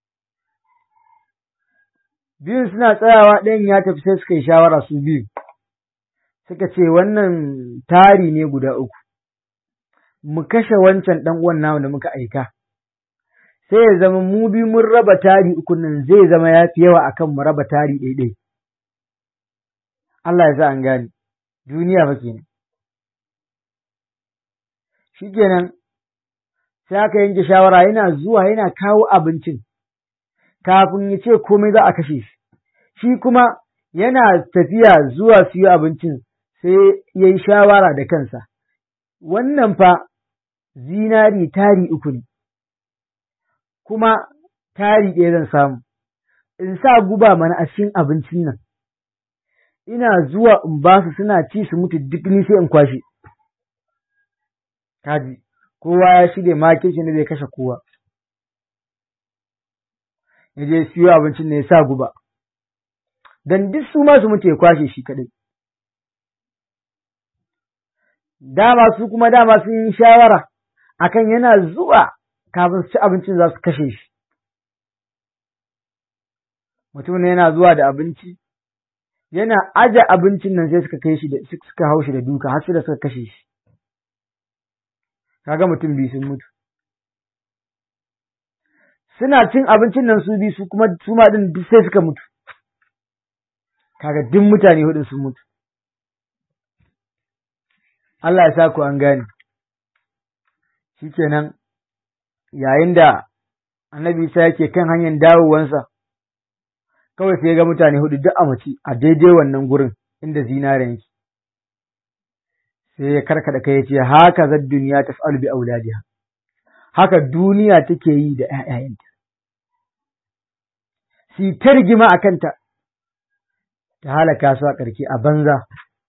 2 suna tsayawa, ɗayan ya tafi sai suka yi shawara su 2. Suka ce wannan tari ne guda 3, mu kashe wancan ɗan uwan namu da muka aika. Sai ya zama mu 2 mun raba tari 3 nan zai zama ya fi yawa akan mu raba tari ɗaiɗai. Allah ya sa an gane, duniya fa kenan. Shi kenan, sai aka yanke shawara yana zuwa yana kawo abincin, kafin ya ce komai za a kashe shi. Shi kuma yana tafiya zuwa siyo abincin sai ya yi shawara da kansa, wannan fa zinari tari 3 ne. Kuma tari 1 zan samu, in sa guba mana a cikin abincin nan, ina zuwa in ba su suna ci su mutu duk ni sai in kwashe. Kaji, kowa ya shirya makircin da zai kashe kowa. Ya je siyo abincin ne ya sa guba, don duk su ma su mutu ya kwashe shi kaɗai. Dama su kuma dama sun yi shawara akan yana zuwa kafin su ci abincin za su kashe shi. Mutum ne yana zuwa da abinci, yana aje abincin nan sai suka kai shi da suka hau shi da duka har sai da suka kashe shi. Kaga mutum 2 sun mutu. Suna cin abincin nan su 2 su kuma su ma din duk sai suka mutu. Kaga duk mutane 4 sun mutu. Allah ya sa ku an gane. Shikenan yayin da Annabi Isa yake kan hanyar dawowansa, kawai sai ya ga mutane hudu duk a mace a daidai wannan gurin inda zinaren yake. Sai ya karkada kai ya ce, haka za duniya ta fa'alu bi auladiha, haka duniya take yi da ‘ya'yayanta. Si ta rigima a kanta, ta halaka su a ƙarke a banza.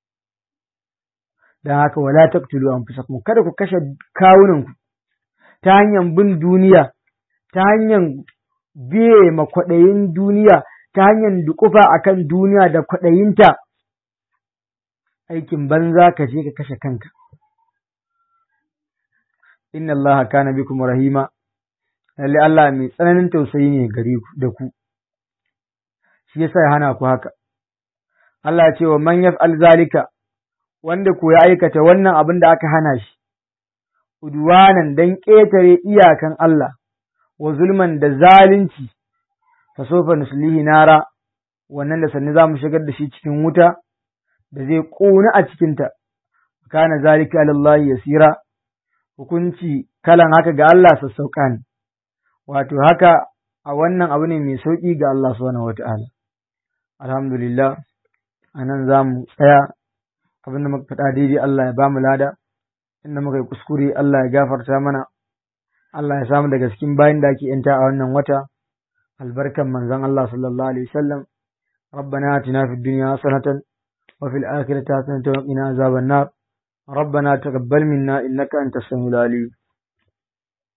Don haka wala taqtulu anfusakum, kada ku kashe kawunanku ta hanyar bin duniya, ta hanyar biye ma kwaɗayin duniya, ta hanyar dukufa akan duniya da kwaɗayinta. Aikin banza ka je ka kashe kanka. Inna Allah kana bikum rahima, lalle Allah mai tsananin tausayi ne gare ku da ku, shi yasa ya hana ku haka. Allah ya ce wa man yaf'al zalika, wanda ko ya aikata wannan abin da aka hana shi, udwanan dan ƙetare iyakan Allah, wa zulman da zalunci, fa sofa nuslihi nara, wannan da sanni za mu shigar da shi cikin wuta, da zai ƙuna a cikinta, kana zalika alallahi yasira, hukunci kalan haka ga Allah sassauƙa ne, wato haka a wannan abu ne mai sauƙi ga Allah subhanahu wata'ala. Alhamdulillah, a nan za mu tsaya, abin da muka faɗa daidai Allah ya ba mu lada, inda muka yi kuskure Allah ya gafarta mana, Allah ya samu daga cikin bayin da ake yanta a wannan wata, albarkan manzon Allah sallallahu alaihi wasallam. ربنا آتنا في الدنيا حسنة وفي الآخرة حسنة وقنا عذاب النار ربنا تقبل منا إنك أنت السميع العليم